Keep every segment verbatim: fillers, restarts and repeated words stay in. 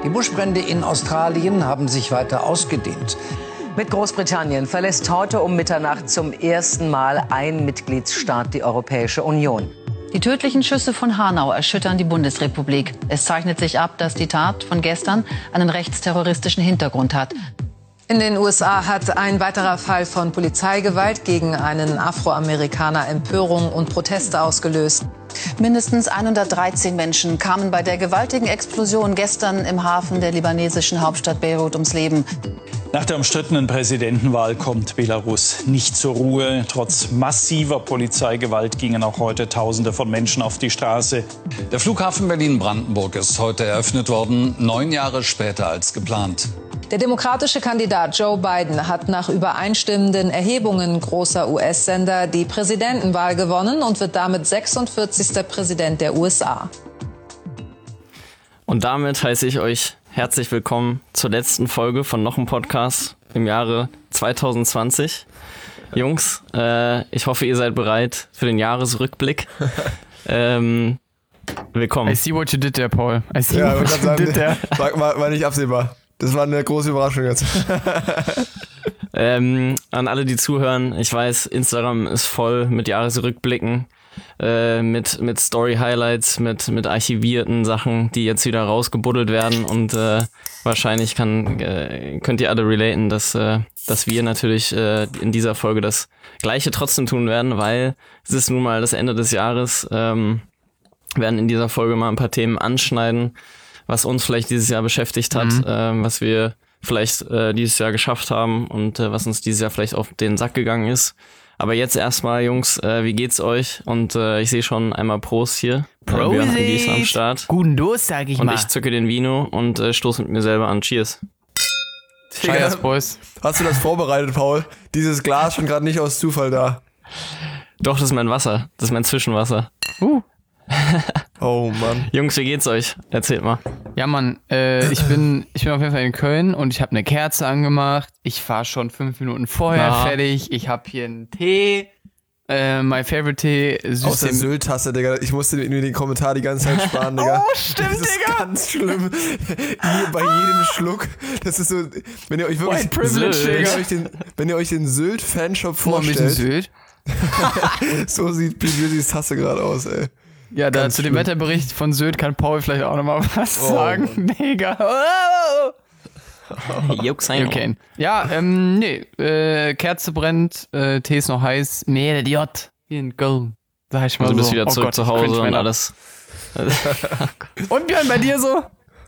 Die Buschbrände in Australien haben sich weiter ausgedehnt. Mit Großbritannien verlässt heute um Mitternacht zum ersten Mal ein Mitgliedsstaat die Europäische Union. Die tödlichen Schüsse von Hanau erschüttern die Bundesrepublik. Es zeichnet sich ab, dass die Tat von gestern einen rechtsterroristischen Hintergrund hat. In den U S A hat ein weiterer Fall von Polizeigewalt gegen einen Afroamerikaner Empörung und Proteste ausgelöst. Mindestens hundertdreizehn Menschen kamen bei der gewaltigen Explosion gestern im Hafen der libanesischen Hauptstadt Beirut ums Leben. Nach der umstrittenen Präsidentenwahl kommt Belarus nicht zur Ruhe. Trotz massiver Polizeigewalt gingen auch heute Tausende von Menschen auf die Straße. Der Flughafen Berlin-Brandenburg ist heute eröffnet worden, neun Jahre später als geplant. Der demokratische Kandidat Joe Biden hat nach übereinstimmenden Erhebungen großer U S-Sender die Präsidentenwahl gewonnen und wird damit sechsundvierzigster Präsident der U S A. Und damit heiße ich euch herzlich willkommen zur letzten Folge von noch einem Podcast im Jahre zwanzig zwanzig. Jungs, äh, ich hoffe, ihr seid bereit für den Jahresrückblick. ähm, willkommen. I see what you did there, Paul. I see ja, what you sagen, did there. War, war, war nicht absehbar. Das war eine große Überraschung jetzt. ähm, an alle, die zuhören, ich weiß, Instagram ist voll mit Jahresrückblicken, äh, mit mit Story-Highlights, mit mit archivierten Sachen, die jetzt wieder rausgebuddelt werden und äh, wahrscheinlich kann äh, könnt ihr alle relaten, dass äh, dass wir natürlich äh, in dieser Folge das Gleiche trotzdem tun werden, weil es ist nun mal das Ende des Jahres. Ähm, wir werden in dieser Folge mal ein paar Themen anschneiden, was uns vielleicht dieses Jahr beschäftigt hat, mhm. äh, was wir vielleicht äh, dieses Jahr geschafft haben und äh, was uns dieses Jahr vielleicht auf den Sack gegangen ist. Aber jetzt erstmal, Jungs, äh, wie geht's euch? Und äh, ich sehe schon einmal Prost hier. Prost! Äh, ist am Start. Guten Durst, sag ich und mal. Und ich zücke den Vino und äh, stoße mit mir selber an. Cheers. Cheers, Boys. Hast du das vorbereitet, Paul? Dieses Glas schon gerade nicht aus Zufall da. Doch, das ist mein Wasser. Das ist mein Zwischenwasser. Uh. Oh Mann. Jungs, wie geht's euch? Erzählt mal. Ja, Mann, äh, ich bin ich bin auf jeden Fall in Köln und ich habe eine Kerze angemacht. Ich war schon fünf Minuten vorher ja. fertig. Ich habe hier einen Tee. Äh, my favorite Tee. Aus der Sylt-Tasse, Digga. Ich musste mir den Kommentar die ganze Zeit sparen, Digga. Oh, stimmt, das ist Digga. Ganz schlimm. Hier bei jedem Schluck. Das ist so, wenn ihr euch wirklich White Privilege, Sylt, wenn, Digga. ihr euch den, wenn ihr euch den Sylt-Fanshop vorstellt. Mal ein bisschen Sylt. So sieht Blüsis Tasse gerade aus, ey. Ja, da Ganz zu schlimm. dem Wetterbericht von Sylt kann Paul vielleicht auch nochmal was Oh, sagen. Mann. Digga. Oh. Jux, Okay. Ja, ähm, nee. Äh, Kerze brennt, äh, Tee ist noch heiß. Mehr J. Hier in Köln. Sag ich mal also so. du bist wieder Oh zurück Gott, zu Hause cringe und Männer. alles. Und Björn, bei dir so?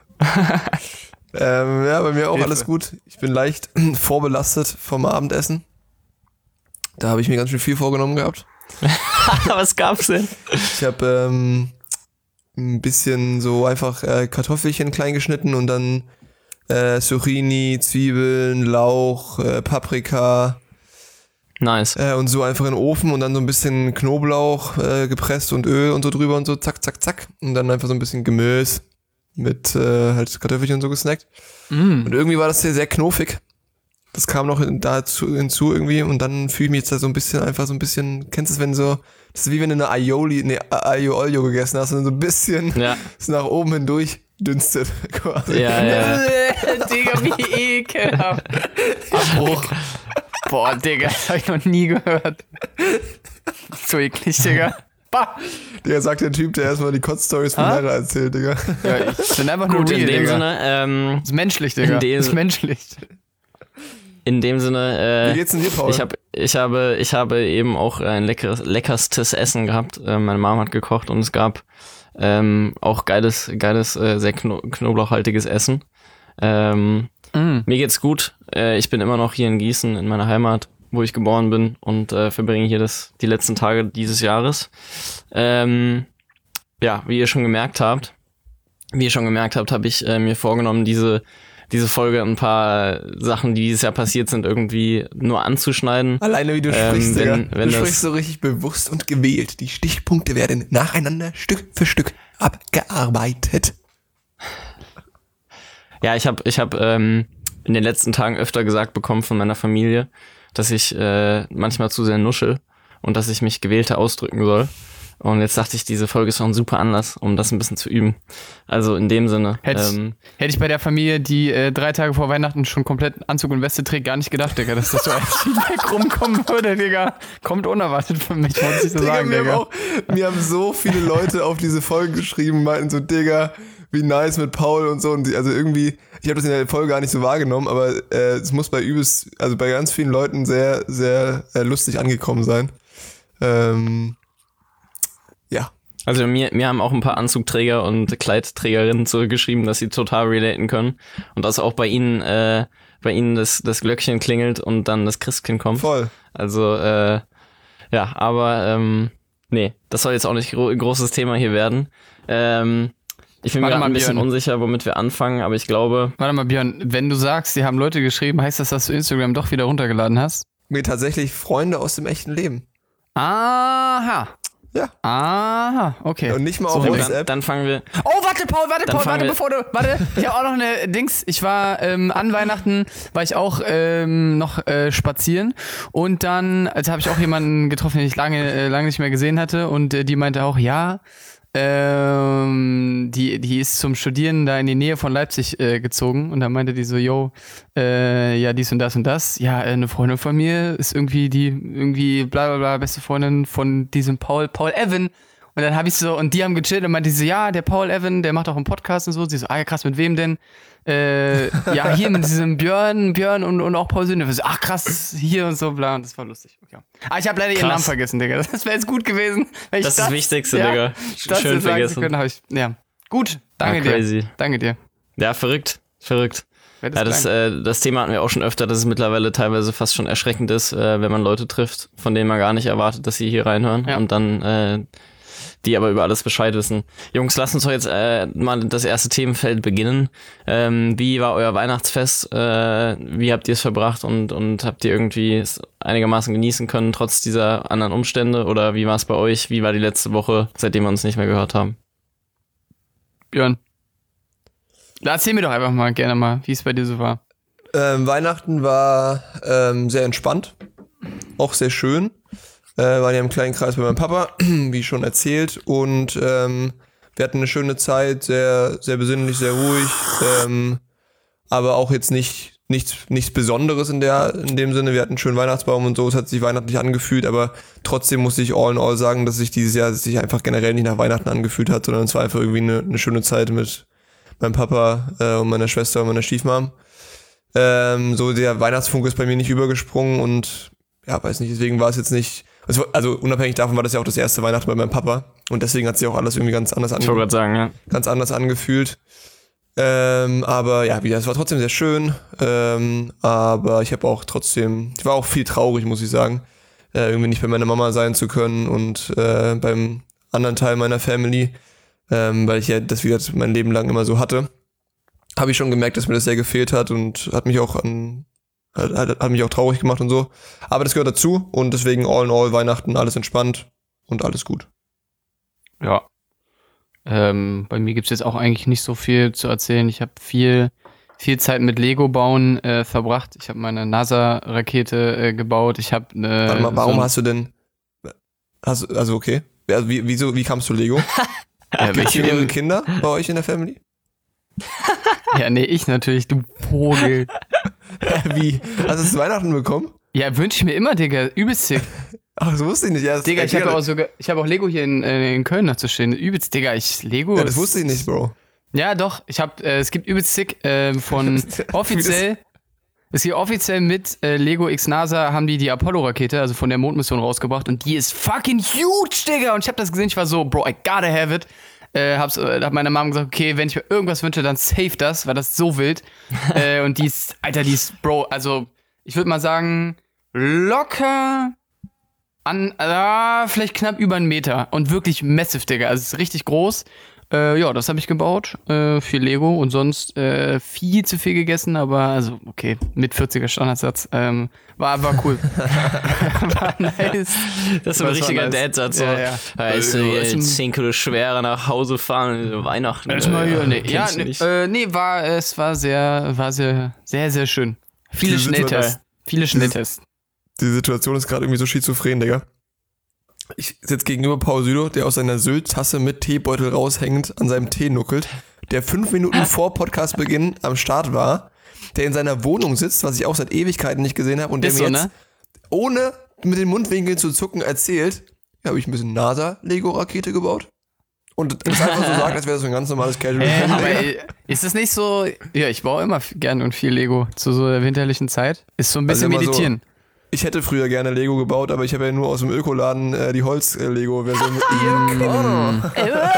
ähm, ja, bei mir auch Hilfe. alles gut. Ich bin leicht vorbelastet vom Abendessen. Da habe ich mir ganz schön viel vorgenommen gehabt. Was gab's denn? Ich habe ähm, ein bisschen so einfach äh, Kartoffelchen klein geschnitten und dann äh, Zucchini, Zwiebeln, Lauch, äh, Paprika. Nice. Äh, und so einfach in den Ofen und dann so ein bisschen Knoblauch äh, gepresst und Öl und so drüber und so zack, zack, zack. Und dann einfach so ein bisschen Gemüse mit äh, halt Kartoffelchen und so gesnackt. Mm. Und irgendwie war das hier sehr knuffig. Das kam noch dazu hinzu irgendwie und dann fühle ich mich jetzt da so ein bisschen einfach so ein bisschen, kennst du es, wenn so, das ist wie wenn du eine Aioli, ne, Aglio Olio gegessen hast und so ein bisschen ja. so nach oben hindurch dünstet quasi. Ja, ja. Digga, wie ekelhaft. Abbruch. Boah, Digga, das hab ich noch nie gehört. So eklig, Digga. Bah. Der sagt der Typ, der erstmal die Kotz-Stories von Lara erzählt, Digga. Ja, ich bin einfach nur Gut, real, in dem Digga. Sinne, ähm, Das ist menschlich, Digga. in dem- Das ist menschlich. In dem Sinne, äh, Wie geht's denn dir, Paul? ich habe, ich habe, ich habe eben auch ein leckeres, leckerstes Essen gehabt. Äh, meine Mom hat gekocht und es gab ähm, auch geiles, geiles, äh, sehr kno- knoblauchhaltiges Essen. Ähm, Mm. Mir geht's gut. Äh, ich bin immer noch hier in Gießen, in meiner Heimat, wo ich geboren bin und äh, verbringe hier das, die letzten Tage dieses Jahres. Ähm, ja, wie ihr schon gemerkt habt, wie ihr schon gemerkt habt, habe ich äh, mir vorgenommen, diese diese Folge ein paar Sachen, die dieses Jahr passiert sind, irgendwie nur anzuschneiden. Alleine wie du Ähm, sprichst, wenn- Digga. wenn Du das- sprichst so richtig bewusst und gewählt. Die Stichpunkte werden nacheinander Stück für Stück abgearbeitet. Ja, ich habe ich hab, ähm, in den letzten Tagen öfter gesagt bekommen von meiner Familie, dass ich äh, manchmal zu sehr nuschel und dass ich mich gewählter ausdrücken soll. Und jetzt dachte ich, diese Folge ist noch ein super Anlass, um das ein bisschen zu üben. Also in dem Sinne. Hätte, ähm, ich, hätte ich bei der Familie, die äh, drei Tage vor Weihnachten schon komplett Anzug und Weste trägt, gar nicht gedacht, Digga, dass das so als Feedback rumkommen würde, Digga. Kommt unerwartet für mich, muss ich so Digga, sagen, mir Digga. Haben auch, mir haben so viele Leute auf diese Folge geschrieben, meinten so, Digga, wie nice mit Paul und so. Und die, also irgendwie, ich habe das in der Folge gar nicht so wahrgenommen, aber äh, es muss bei übelst, also bei ganz vielen Leuten sehr, sehr äh, lustig angekommen sein. Ähm, ja. Also mir, mir haben auch ein paar Anzugträger und Kleidträgerinnen zurückgeschrieben, dass sie total relaten können. Und dass auch bei ihnen, äh, bei ihnen das, das Glöckchen klingelt und dann das Christkind kommt. Voll. Also, äh, ja, aber, ähm, nee, das soll jetzt auch nicht gro- großes Thema hier werden. Ähm, ich bin mir gerade ein bisschen Björn. unsicher, womit wir anfangen, aber ich glaube... Warte mal, Björn, wenn du sagst, die haben Leute geschrieben, heißt das, dass du Instagram doch wieder runtergeladen hast? Mir tatsächlich Freunde aus dem echten Leben. Aha. Ja. Aha, okay. Und nicht mal So, auf dann, WhatsApp. dann fangen wir... Oh, warte, Paul, warte, Dann Paul, fangen warte, wir- bevor du, warte, ich habe auch noch eine Dings, ich war ähm, an Weihnachten, war ich auch ähm, noch äh, spazieren und dann, also habe ich auch jemanden getroffen, den ich lange, äh, lange nicht mehr gesehen hatte und äh, die meinte auch, ja, ähm, die, die ist zum Studieren da in die Nähe von Leipzig äh, gezogen und dann meinte die so, yo, äh, ja, dies und das und das, ja, äh, eine Freundin von mir ist irgendwie die, irgendwie bla bla bla, beste Freundin von diesem Paul, Paul Evan. Und dann habe ich so, und die haben gechillt und meinte sie so, ja, der Paul Evan, der macht auch einen Podcast und so. Sie so, ah ja, krass, mit wem denn? Äh, ja, hier mit diesem Björn, Björn und, und auch Paul Söhne. So, ach krass, hier und so, bla, und das war lustig. Okay. Ah, ich habe leider ihren Krass. Namen vergessen, Digga. Das wäre jetzt gut gewesen. Wenn ich Das ist das Wichtigste, ja, Digga. Das Schön jetzt sagen vergessen. Können, hab ich, ja. Gut, danke Ah, crazy. dir. Danke dir. Ja, verrückt, verrückt. Wer Ja, das, äh, das Thema hatten wir auch schon öfter, dass es mittlerweile teilweise fast schon erschreckend ist, äh, wenn man Leute trifft, von denen man gar nicht erwartet, dass sie hier reinhören Ja. und dann äh, die aber über alles Bescheid wissen. Jungs, lasst uns doch jetzt äh, mal das erste Themenfeld beginnen. Ähm, wie war euer Weihnachtsfest? Äh, wie habt ihr es verbracht und, und habt ihr irgendwie es einigermaßen genießen können, trotz dieser anderen Umstände? Oder wie war es bei euch? Wie war die letzte Woche, seitdem wir uns nicht mehr gehört haben? Björn. Erzähl mir doch einfach mal gerne mal, wie es bei dir so war. Ähm, Weihnachten war ähm, sehr entspannt, auch sehr schön. Äh, waren ja im kleinen Kreis bei meinem Papa, wie schon erzählt. Und ähm, wir hatten eine schöne Zeit, sehr, sehr besinnlich, sehr ruhig. Ähm, aber auch jetzt nicht nichts, nichts Besonderes in der in dem Sinne. Wir hatten einen schönen Weihnachtsbaum und so, es hat sich weihnachtlich angefühlt, aber trotzdem muss ich all in all sagen, dass sich dieses Jahr sich einfach generell nicht nach Weihnachten angefühlt hat, sondern es war einfach irgendwie eine, eine schöne Zeit mit meinem Papa äh, und meiner Schwester und meiner Stiefmom. Ähm, so der Weihnachtsfunk ist bei mir nicht übergesprungen und ja, weiß nicht, deswegen war es jetzt nicht, also, also unabhängig davon war das ja auch das erste Weihnachten bei meinem Papa und deswegen hat sich auch alles irgendwie ganz anders Ich wollte gerade sagen, ja. ganz anders angefühlt. Ähm, aber ja, wieder, es war trotzdem sehr schön. Ähm, aber ich habe auch trotzdem, ich war auch viel traurig, muss ich sagen, äh, irgendwie nicht bei meiner Mama sein zu können und äh, beim anderen Teil meiner Family, ähm, weil ich ja das wieder mein Leben lang immer so hatte. Habe ich schon gemerkt, dass mir das sehr gefehlt hat und hat mich auch an, hat, hat, hat mich auch traurig gemacht und so. Aber das gehört dazu und deswegen all in all Weihnachten alles entspannt und alles gut. Ja. Ähm, bei mir gibt's jetzt auch eigentlich nicht so viel zu erzählen. Ich habe viel, viel Zeit mit Lego bauen äh, verbracht. Ich habe meine NASA-Rakete äh, gebaut. Ich habe äh, Warte mal, warum so ein- hast du denn, hast, also okay, also wie, wieso, wie kamst du Lego? ja, Gibt es welche, mehrere Kinder bei euch in der Family? ja, nee, ich natürlich, du Vogel. Wie? Hast du es zu Weihnachten bekommen? Ja, wünsche ich mir immer, Digga. Übelst sick. Ach, das wusste ich nicht. Ja, das, Digga, ich habe ja, auch sogar, ich habe auch Lego hier in, äh, in Köln noch zu stehen. Übelst, Digga, ich Lego. ja, das ist- wusste ich nicht, Bro. Ja, doch. Ich habe, äh, es gibt übelst sick äh, von offiziell. Es gibt offiziell mit äh, Lego X NASA haben die die Apollo-Rakete, also von der Mondmission rausgebracht und die ist fucking huge, Digga. Und ich habe das gesehen, ich war so, Bro, I gotta have it. Äh, hab's, äh, hab meiner Mom gesagt, okay, wenn ich mir irgendwas wünsche, dann save das, weil das ist so wild. äh, und die ist, Alter, die ist, Bro, also ich würde mal sagen, locker an, äh, vielleicht knapp über einen Meter und wirklich massive, Digga. Also es ist richtig groß. Äh, ja, das habe ich gebaut, äh, viel Lego und sonst äh, viel zu viel gegessen, aber also okay, mit vierziger Standardsatz, ähm, war, war cool. War nice. Das ist so ein Das war richtiger nice. Dad-Satz. So. Ja, ja. Weißt du, Äh, hier ist ein- zehn Kilo schwerer nach Hause fahren, Weihnachten. Erstmal hier, nee. Ja, kennst du nee, nicht. äh, nee, war, es war sehr, war sehr, sehr, sehr schön. Viele Diese Schnelltests. Situation- Viele Schnelltests. Die Situation ist gerade irgendwie so schizophren, Digga. Ich sitze gegenüber Paul Südow, der aus seiner Sylt-Tasse mit Teebeutel raushängend an seinem Tee nuckelt, der fünf Minuten vor Podcastbeginn am Start war, der in seiner Wohnung sitzt, was ich auch seit Ewigkeiten nicht gesehen habe und der Ist mir so, jetzt, ne? ohne mit den Mundwinkeln zu zucken, erzählt, ja, habe ich ein bisschen NASA-Lego-Rakete gebaut. Und das einfach so sagt, als wäre das so ein ganz normales Casual. Äh, aber ey, ist es nicht so, ja, ich baue immer f- gern und viel Lego zu so der winterlichen Zeit. Ist so ein bisschen Also immer meditieren. So, ich hätte früher gerne Lego gebaut, aber ich habe ja nur aus dem Ökoladen äh, die Holz-Lego-Version mit.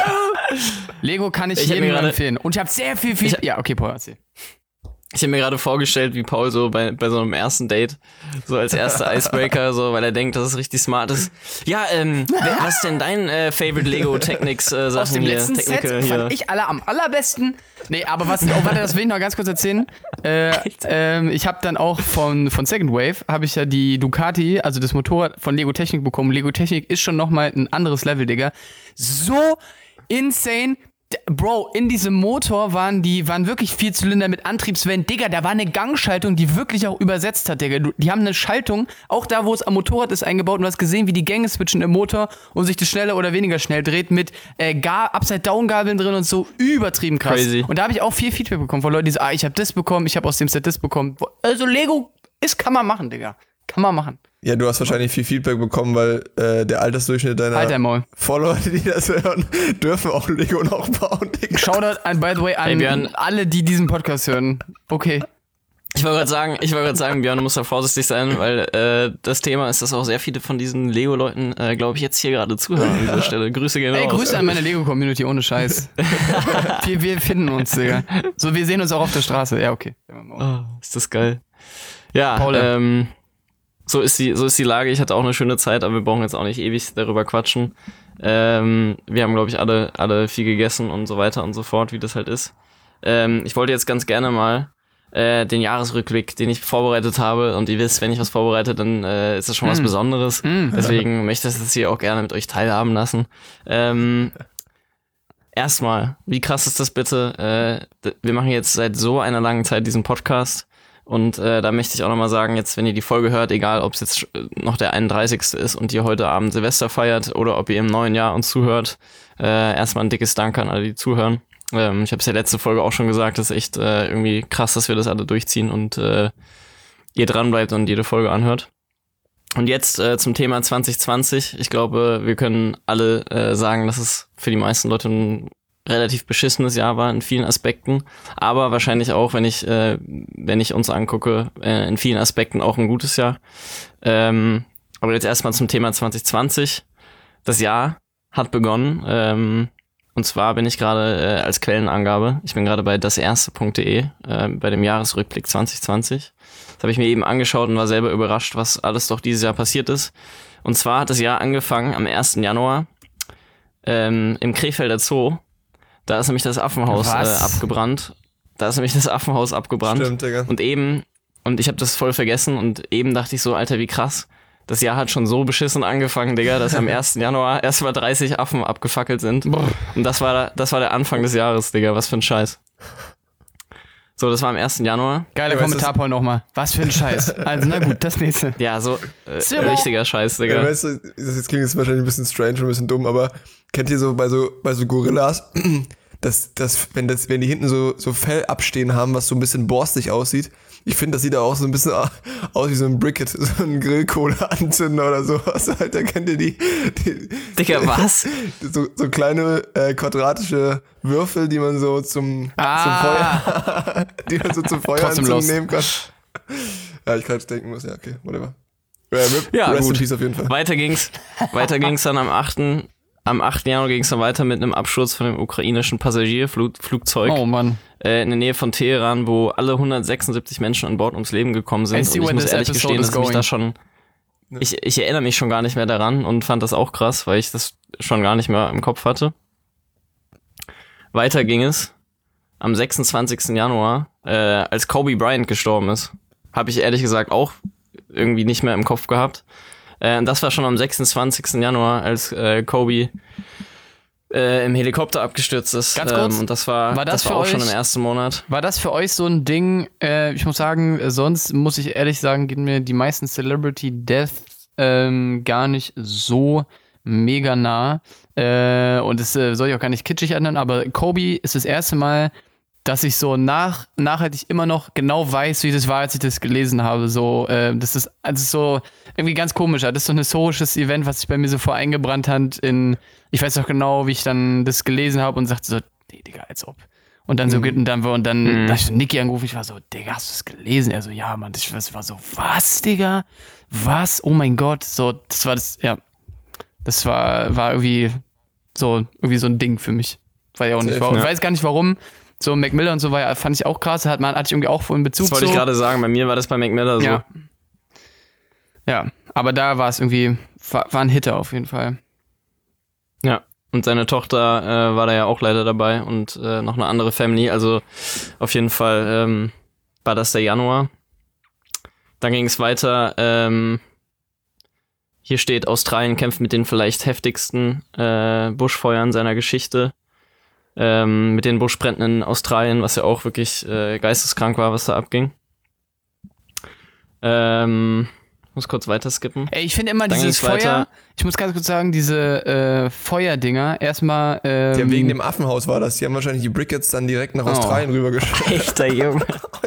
Lego kann ich, Ich hab jedem mir grade- empfehlen. Und ich habe sehr viel, viel. Ich- ja, okay, Paul, erzähl. Ich habe mir gerade vorgestellt, wie Paul so bei, bei so einem ersten Date, so als erster Icebreaker, so, weil er denkt, dass es richtig smart ist. Ja, ähm, wer- was ist denn dein äh, Favorite Lego Technics äh, Sachen Aus dem hier? letzten Set Technical hier. fand ich alle am allerbesten. Nee, aber was, oh, warte, das will ich noch ganz kurz erzählen. Äh, ähm, ich habe dann auch von, von Second Wave, habe ich ja die Ducati, also das Motorrad von Lego Technik bekommen. Lego Technik ist schon nochmal ein anderes Level, Digga. So insane. D- Bro, in diesem Motor waren die, waren wirklich vier Zylinder mit Antriebswellen. Digga, da war eine Gangschaltung, die wirklich auch übersetzt hat, Digga. Du- Die haben eine Schaltung, auch da, wo es am Motorrad ist, eingebaut. Und du hast gesehen, wie die Gänge switchen im Motor und sich das schneller oder weniger schnell dreht mit äh, Gar- Upside-Down-Gabeln drin und so. Übertrieben krass. Crazy. Und da habe ich auch viel Feedback bekommen von Leuten, die so, ah, ich habe das bekommen, ich habe aus dem Set das bekommen. Also Lego ist, kann man machen, Digga. Kann man machen. Ja, du hast wahrscheinlich viel Feedback bekommen, weil äh, der Altersdurchschnitt deiner Alter Maul. Follower, die das hören, dürfen auch Lego noch bauen. Digga. Shoutout, an, by the way, an Ey, Björn. alle, die diesen Podcast hören. Okay. Ich wollte gerade sagen, ich wollte gerade sagen, Björn, du musst da vorsichtig sein, weil äh, das Thema ist, dass auch sehr viele von diesen Lego-Leuten, äh, glaube ich, jetzt hier gerade zuhören an dieser Stelle. Grüße gehen Ey, raus. Grüße an meine Lego-Community, ohne Scheiß. wir, wir finden uns, Digga. So, wir sehen uns auch auf der Straße. Ja, okay. Oh, ist das geil. Ja, Paul. ähm, so ist die, so ist die Lage. Ich hatte auch eine schöne Zeit, aber wir brauchen jetzt auch nicht ewig darüber quatschen. Ähm, wir haben, glaube ich, alle, alle viel gegessen und so weiter und so fort, wie das halt ist. Ähm, ich wollte jetzt ganz gerne mal äh, den Jahresrückblick, den ich vorbereitet habe, und ihr wisst, wenn ich was vorbereite, dann äh, ist das schon was Mm. Besonderes. Mm. Deswegen möchte ich das hier auch gerne mit euch teilhaben lassen. Ähm, erstmal, wie krass ist das bitte? Äh, d- wir machen jetzt seit so einer langen Zeit diesen Podcast. Und äh, da möchte ich auch nochmal sagen, jetzt, wenn ihr die Folge hört, egal ob es jetzt noch der einunddreißigste ist und ihr heute Abend Silvester feiert oder ob ihr im neuen Jahr uns zuhört, äh, erstmal ein dickes Dank an alle, die zuhören. Ähm, ich habe es ja letzte Folge auch schon gesagt, das ist echt äh, irgendwie krass, dass wir das alle durchziehen und äh, ihr dran bleibt und jede Folge anhört. Und jetzt äh, zum Thema zwanzig zwanzig. Ich glaube, wir können alle äh, sagen, dass es für die meisten Leute ein relativ beschissenes Jahr war in vielen Aspekten, aber wahrscheinlich auch, wenn ich äh, wenn ich uns angucke, äh, in vielen Aspekten auch ein gutes Jahr. Ähm, aber jetzt erstmal zum Thema zwanzig zwanzig. Das Jahr hat begonnen, ähm, und zwar bin ich gerade äh, als Quellenangabe, ich bin gerade bei daserste punkt de, äh, bei dem Jahresrückblick zwanzig zwanzig. Das habe ich mir eben angeschaut und war selber überrascht, was alles doch dieses Jahr passiert ist. Und zwar hat das Jahr angefangen am ersten Januar ähm, im Krefelder Zoo. Da ist nämlich das Affenhaus äh, abgebrannt. Da ist nämlich das Affenhaus abgebrannt. Stimmt, Digga. Und eben, und ich habe das voll vergessen, und eben dachte ich so, Alter, wie krass. Das Jahr hat schon so beschissen angefangen, Digga, dass am ersten Januar erst mal dreißig Affen abgefackelt sind. Und das war, das war der Anfang des Jahres, Digga. Was für ein Scheiß. So, das war am ersten Januar. Geiler Ja, Kommentar, Paul, nochmal. Was für ein Scheiß. Also, na gut, das nächste. Ja, so äh, Zimmer. richtiger Scheiß, Digga. Ja, weißt du, das jetzt klingt jetzt wahrscheinlich ein bisschen strange und ein bisschen dumm, aber kennt ihr so bei so, bei so Gorillas, dass, dass, wenn das, wenn die hinten so, so Fell abstehen haben, was so ein bisschen borstig aussieht, ich finde, das sieht auch so ein bisschen aus wie so ein Briquet, so ein Grillkohleanzünder oder sowas. Alter, kennt ihr die? die Digga, was? So, so kleine äh, quadratische Würfel, die man so zum, Ah. zum Feuer, die man so zum Feuer Trotzdem los. nehmen kann. Ja, ich kann jetzt denken muss, ja, okay, whatever. Ja, rip, Ja, rest gut. in peace auf jeden Fall. Weiter ging's, weiter ging's dann am achten Am achten Januar ging's dann weiter mit einem Absturz von dem ukrainischen Passagierflugzeug Oh Mann. äh, in der Nähe von Teheran, wo alle hundertsechsundsiebzig Menschen an Bord ums Leben gekommen sind. I see Und ich where muss this ehrlich episode gestehen, is dass ich mich going. da schon, ich, ich erinnere mich schon gar nicht mehr daran und fand das auch krass, weil ich das schon gar nicht mehr im Kopf hatte. Weiter ging es am sechsundzwanzigsten Januar, äh, als Kobe Bryant gestorben ist. Habe ich ehrlich gesagt auch irgendwie nicht mehr im Kopf gehabt. Äh, das war schon am sechsundzwanzigsten Januar, als äh, Kobe äh, im Helikopter abgestürzt ist. Ganz kurz, ähm, und das war, war das das war für auch schon euch- im ersten Monat. War das für euch so ein Ding, äh, ich muss sagen, äh, sonst muss ich ehrlich sagen, gehen mir die meisten Celebrity Deaths ähm, gar nicht so mega nah. Äh, und das äh, soll ich auch gar nicht kitschig ändern, aber Kobe ist das erste Mal, dass ich so nach, nachhaltig immer noch genau weiß, wie das war, als ich das gelesen habe. So, äh, das ist also so irgendwie ganz komisch. Das ist so ein historisches Event, was sich bei mir so voreingebrannt hat. In, ich weiß noch genau, wie ich dann das gelesen habe und sagte so, nee, Digga, als ob. Und dann so mhm. und dann und dann mhm. da hab ich so Niki angerufen, ich war so, Digga, hast du das gelesen? Er so, ja, Mann, ich war so, was, Digga? Was? Oh mein Gott. So, das war das, ja. Das war, war irgendwie so, irgendwie so ein Ding für mich. Weiß ich auch nicht, warum. Ich weiß gar nicht warum. So Mac Miller und so war, fand ich auch krass, hat man, hatte ich irgendwie auch vorhin Bezug. Das wollte so. ich gerade sagen, bei mir war das bei Mac Miller so. Ja, ja, aber da war es irgendwie, war, war ein Hitter auf jeden Fall. Ja. Und seine Tochter äh, war da ja auch leider dabei und äh, noch eine andere Family. Also auf jeden Fall ähm, war das der Januar. Dann ging es weiter. Ähm, hier steht, Australien kämpft mit den vielleicht heftigsten äh, Buschfeuern seiner Geschichte. Ähm, mit den Buschbränden in Australien, was ja auch wirklich äh, geisteskrank war, was da abging. Ähm... Ich muss kurz weiter skippen. Ey, ich finde immer Dann dieses Feuer, weiter. Ich muss ganz kurz sagen, diese äh, Feuerdinger, erstmal ähm, ja, wegen dem Affenhaus war das. Die haben wahrscheinlich die Brickets dann direkt nach Australien oh. rübergeschickt. Echter Junge.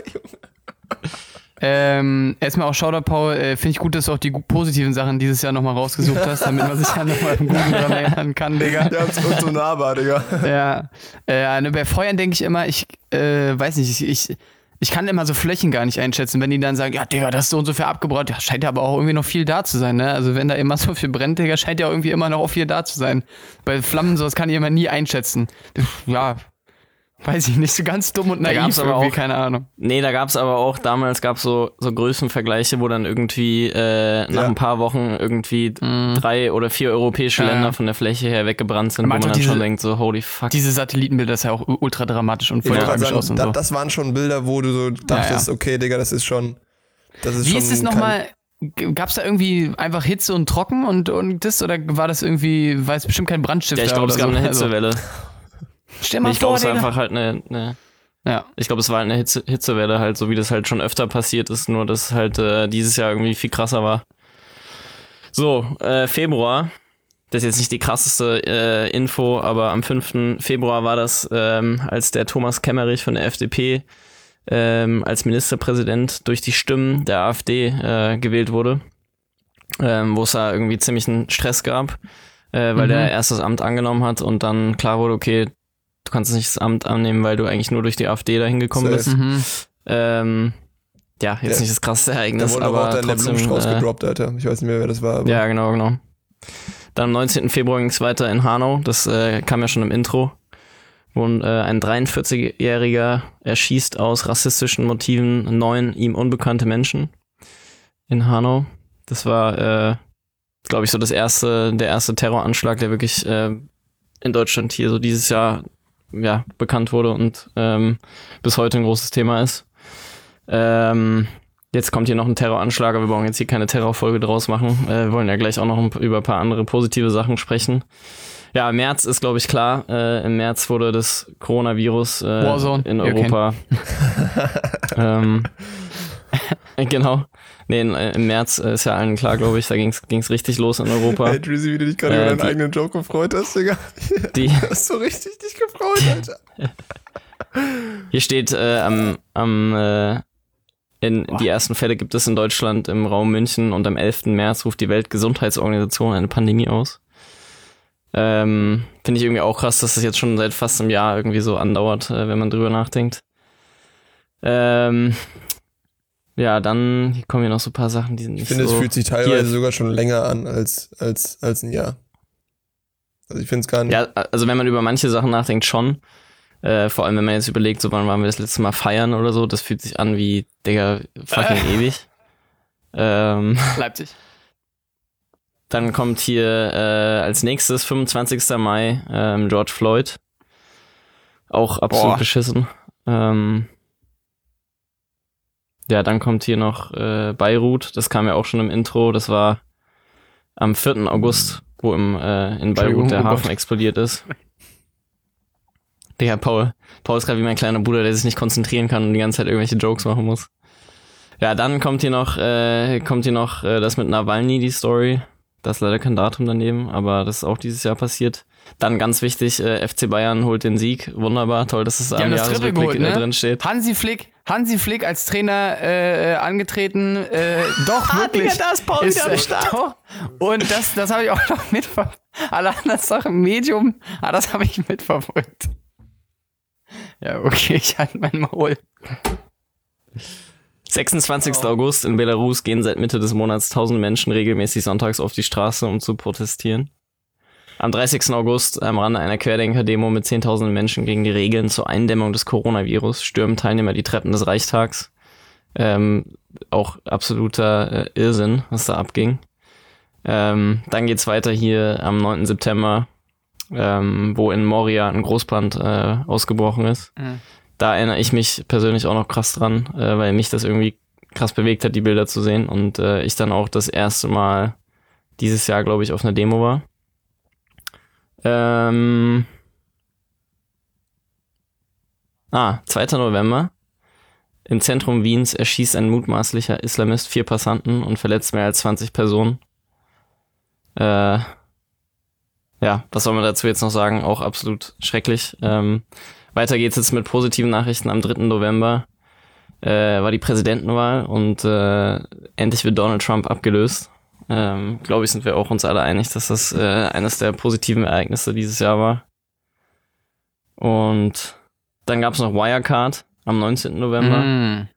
ähm, erstmal auch Shoutout, Paul, äh, finde ich gut, dass du auch die positiven Sachen dieses Jahr nochmal rausgesucht hast, damit man sich ja nochmal im Guten dran erinnern kann, Digga. Ja, das ist so nahbar, Digga. Ja, äh, bei Feuern denke ich immer, ich äh, weiß nicht, ich, ich Ich kann immer so Flächen gar nicht einschätzen, wenn die dann sagen, ja, Digga, das ist so und so viel abgebrannt. Ja, scheint ja aber auch irgendwie noch viel da zu sein, ne? Also wenn da immer so viel brennt, Digga, scheint ja irgendwie immer noch auch viel da zu sein. Bei Flammen, sowas kann ich immer nie einschätzen. Ja, weiß ich nicht, so ganz dumm und naiv irgendwie, aber auch, keine Ahnung. Nee, da gab's aber auch, damals gab's so, so Größenvergleiche, wo dann irgendwie äh, nach ja. ein paar Wochen irgendwie mhm. drei oder vier europäische ja. Länder von der Fläche her weggebrannt sind, man wo man dann diese, schon denkt, so holy fuck. Diese Satellitenbilder, das ist ja auch ultra dramatisch und voll tragisch aus und da, so. Das waren schon Bilder, wo du so dachtest, ja, ja. okay, Digga, das ist schon, das ist Wie schon... ist es nochmal... Gab's da irgendwie einfach Hitze und Trocken und, und das, oder war das irgendwie, war es bestimmt kein Brandstifter? Ja, ich glaube, es gab so, eine Hitzewelle. Also. Stell mal ich vor, glaube, es war einfach halt eine, eine ja. Ich glaube, es war halt eine Hitze, Hitzewelle halt, so wie das halt schon öfter passiert ist, nur dass halt äh, dieses Jahr irgendwie viel krasser war. So, äh, Februar, das ist jetzt nicht die krasseste äh, Info, aber am fünften Februar war das, ähm, als der Thomas Kemmerich von der F D P ähm, als Ministerpräsident durch die Stimmen der AfD äh, gewählt wurde, ähm, wo es da irgendwie ziemlich einen Stress gab, äh, weil mhm. der erst das Amt angenommen hat und dann klar wurde, okay, du kannst nicht das Amt annehmen, weil du eigentlich nur durch die AfD dahin gekommen bist. Mhm. Ähm, ja, jetzt ja. nicht das krasseste Ereignis, da wurde aber auch dann trotzdem, der Blumenstrauß äh, gedroppt, Alter. Ich weiß nicht mehr, wer das war. Aber ja, genau, genau. Dann am neunzehnten Februar ging es weiter in Hanau. Das äh, kam ja schon im Intro. Wo äh, ein dreiundvierzigjähriger erschießt aus rassistischen Motiven neun ihm unbekannte Menschen in Hanau. Das war, äh, glaube ich, so das erste, der erste Terroranschlag, der wirklich äh, in Deutschland hier so dieses Jahr ja, bekannt wurde und ähm, bis heute ein großes Thema ist. Ähm, jetzt kommt hier noch ein Terroranschlag, aber wir brauchen jetzt hier keine Terrorfolge draus machen. Äh, wir wollen ja gleich auch noch über ein paar andere positive Sachen sprechen. Ja, im März ist, glaube ich, klar. Äh, im März wurde das Coronavirus äh, in Europa. ähm, genau. Nee, in, im März ist ja allen klar, glaube ich. Da ging es richtig los in Europa. Hey, Drizzy, wie du dich gerade äh, über deinen die, eigenen Joke gefreut hast, Digga. Die, du hast so richtig dich gefreut, Alter. Hier steht, äh, am, am äh, in Boah. die ersten Fälle gibt es in Deutschland im Raum München und am elften März ruft die Weltgesundheitsorganisation eine Pandemie aus. Ähm, finde ich irgendwie auch krass, dass das jetzt schon seit fast einem Jahr irgendwie so andauert, äh, wenn man drüber nachdenkt. Ähm, ja, dann hier kommen hier noch so ein paar Sachen, die sind nicht Ich finde, so es fühlt sich teilweise hier. sogar schon länger an als, als, als ein Jahr. Also ich finde es gar nicht. Ja, also wenn man über manche Sachen nachdenkt, schon. Äh, vor allem, wenn man jetzt überlegt, so wann waren wir das letzte Mal feiern oder so, das fühlt sich an wie, Digga, fucking äh. ewig. Ähm, Leipzig. Dann kommt hier äh, als nächstes, fünfundzwanzigsten Mai, ähm, George Floyd. Auch absolut Boah. beschissen. Ähm, ja, dann kommt hier noch äh, Beirut. Das kam ja auch schon im Intro. Das war am vierten August, wo im, äh, in Beirut der Hafen explodiert ist. Digga, Paul. Paul ist gerade wie mein kleiner Bruder, der sich nicht konzentrieren kann und die ganze Zeit irgendwelche Jokes machen muss. Ja, dann kommt hier noch, äh, kommt hier noch äh, das mit Nawalny, die Story. Da ist leider kein Datum daneben, aber das ist auch dieses Jahr passiert. Dann ganz wichtig, äh, F C Bayern holt den Sieg. Wunderbar, toll, dass es am Jahresrückblick ne? drin steht. Hansi Flick, Hansi Flick als Trainer äh, angetreten. Äh, doch, wirklich. Ah, da ist Paul wieder am Start. Doch. Und das, das habe ich auch noch mitverfolgt. Alle anderen Sachen, Medium, ah, das habe ich mitverfolgt. Ja, okay, ich halte mein Maul. sechsundzwanzigster August in Belarus gehen seit Mitte des Monats tausend Menschen regelmäßig sonntags auf die Straße, um zu protestieren. Am dreißigsten August am Rande einer Querdenker-Demo mit zehntausenden Menschen gegen die Regeln zur Eindämmung des Coronavirus stürmen Teilnehmer die Treppen des Reichstags. Ähm, auch absoluter äh, Irrsinn, was da abging. Ähm, dann geht's weiter hier am neunten September, ähm, wo in Moria ein Großbrand äh, ausgebrochen ist. Mhm. Da erinnere ich mich persönlich auch noch krass dran, äh, weil mich das irgendwie krass bewegt hat, die Bilder zu sehen. Und äh, ich dann auch das erste Mal dieses Jahr, glaube ich, auf einer Demo war. Ähm ah, zweiter November. Im Zentrum Wiens erschießt ein mutmaßlicher Islamist vier Passanten und verletzt mehr als zwanzig Personen. Äh, ja, was soll man dazu jetzt noch sagen? Auch absolut schrecklich. Ähm, weiter geht's jetzt mit positiven Nachrichten. Am dritten November äh, war die Präsidentenwahl und äh, endlich wird Donald Trump abgelöst. Ähm, glaube ich, sind wir auch uns alle einig, dass das äh, eines der positiven Ereignisse dieses Jahr war. Und dann gab's noch Wirecard am neunzehnten November. Mm.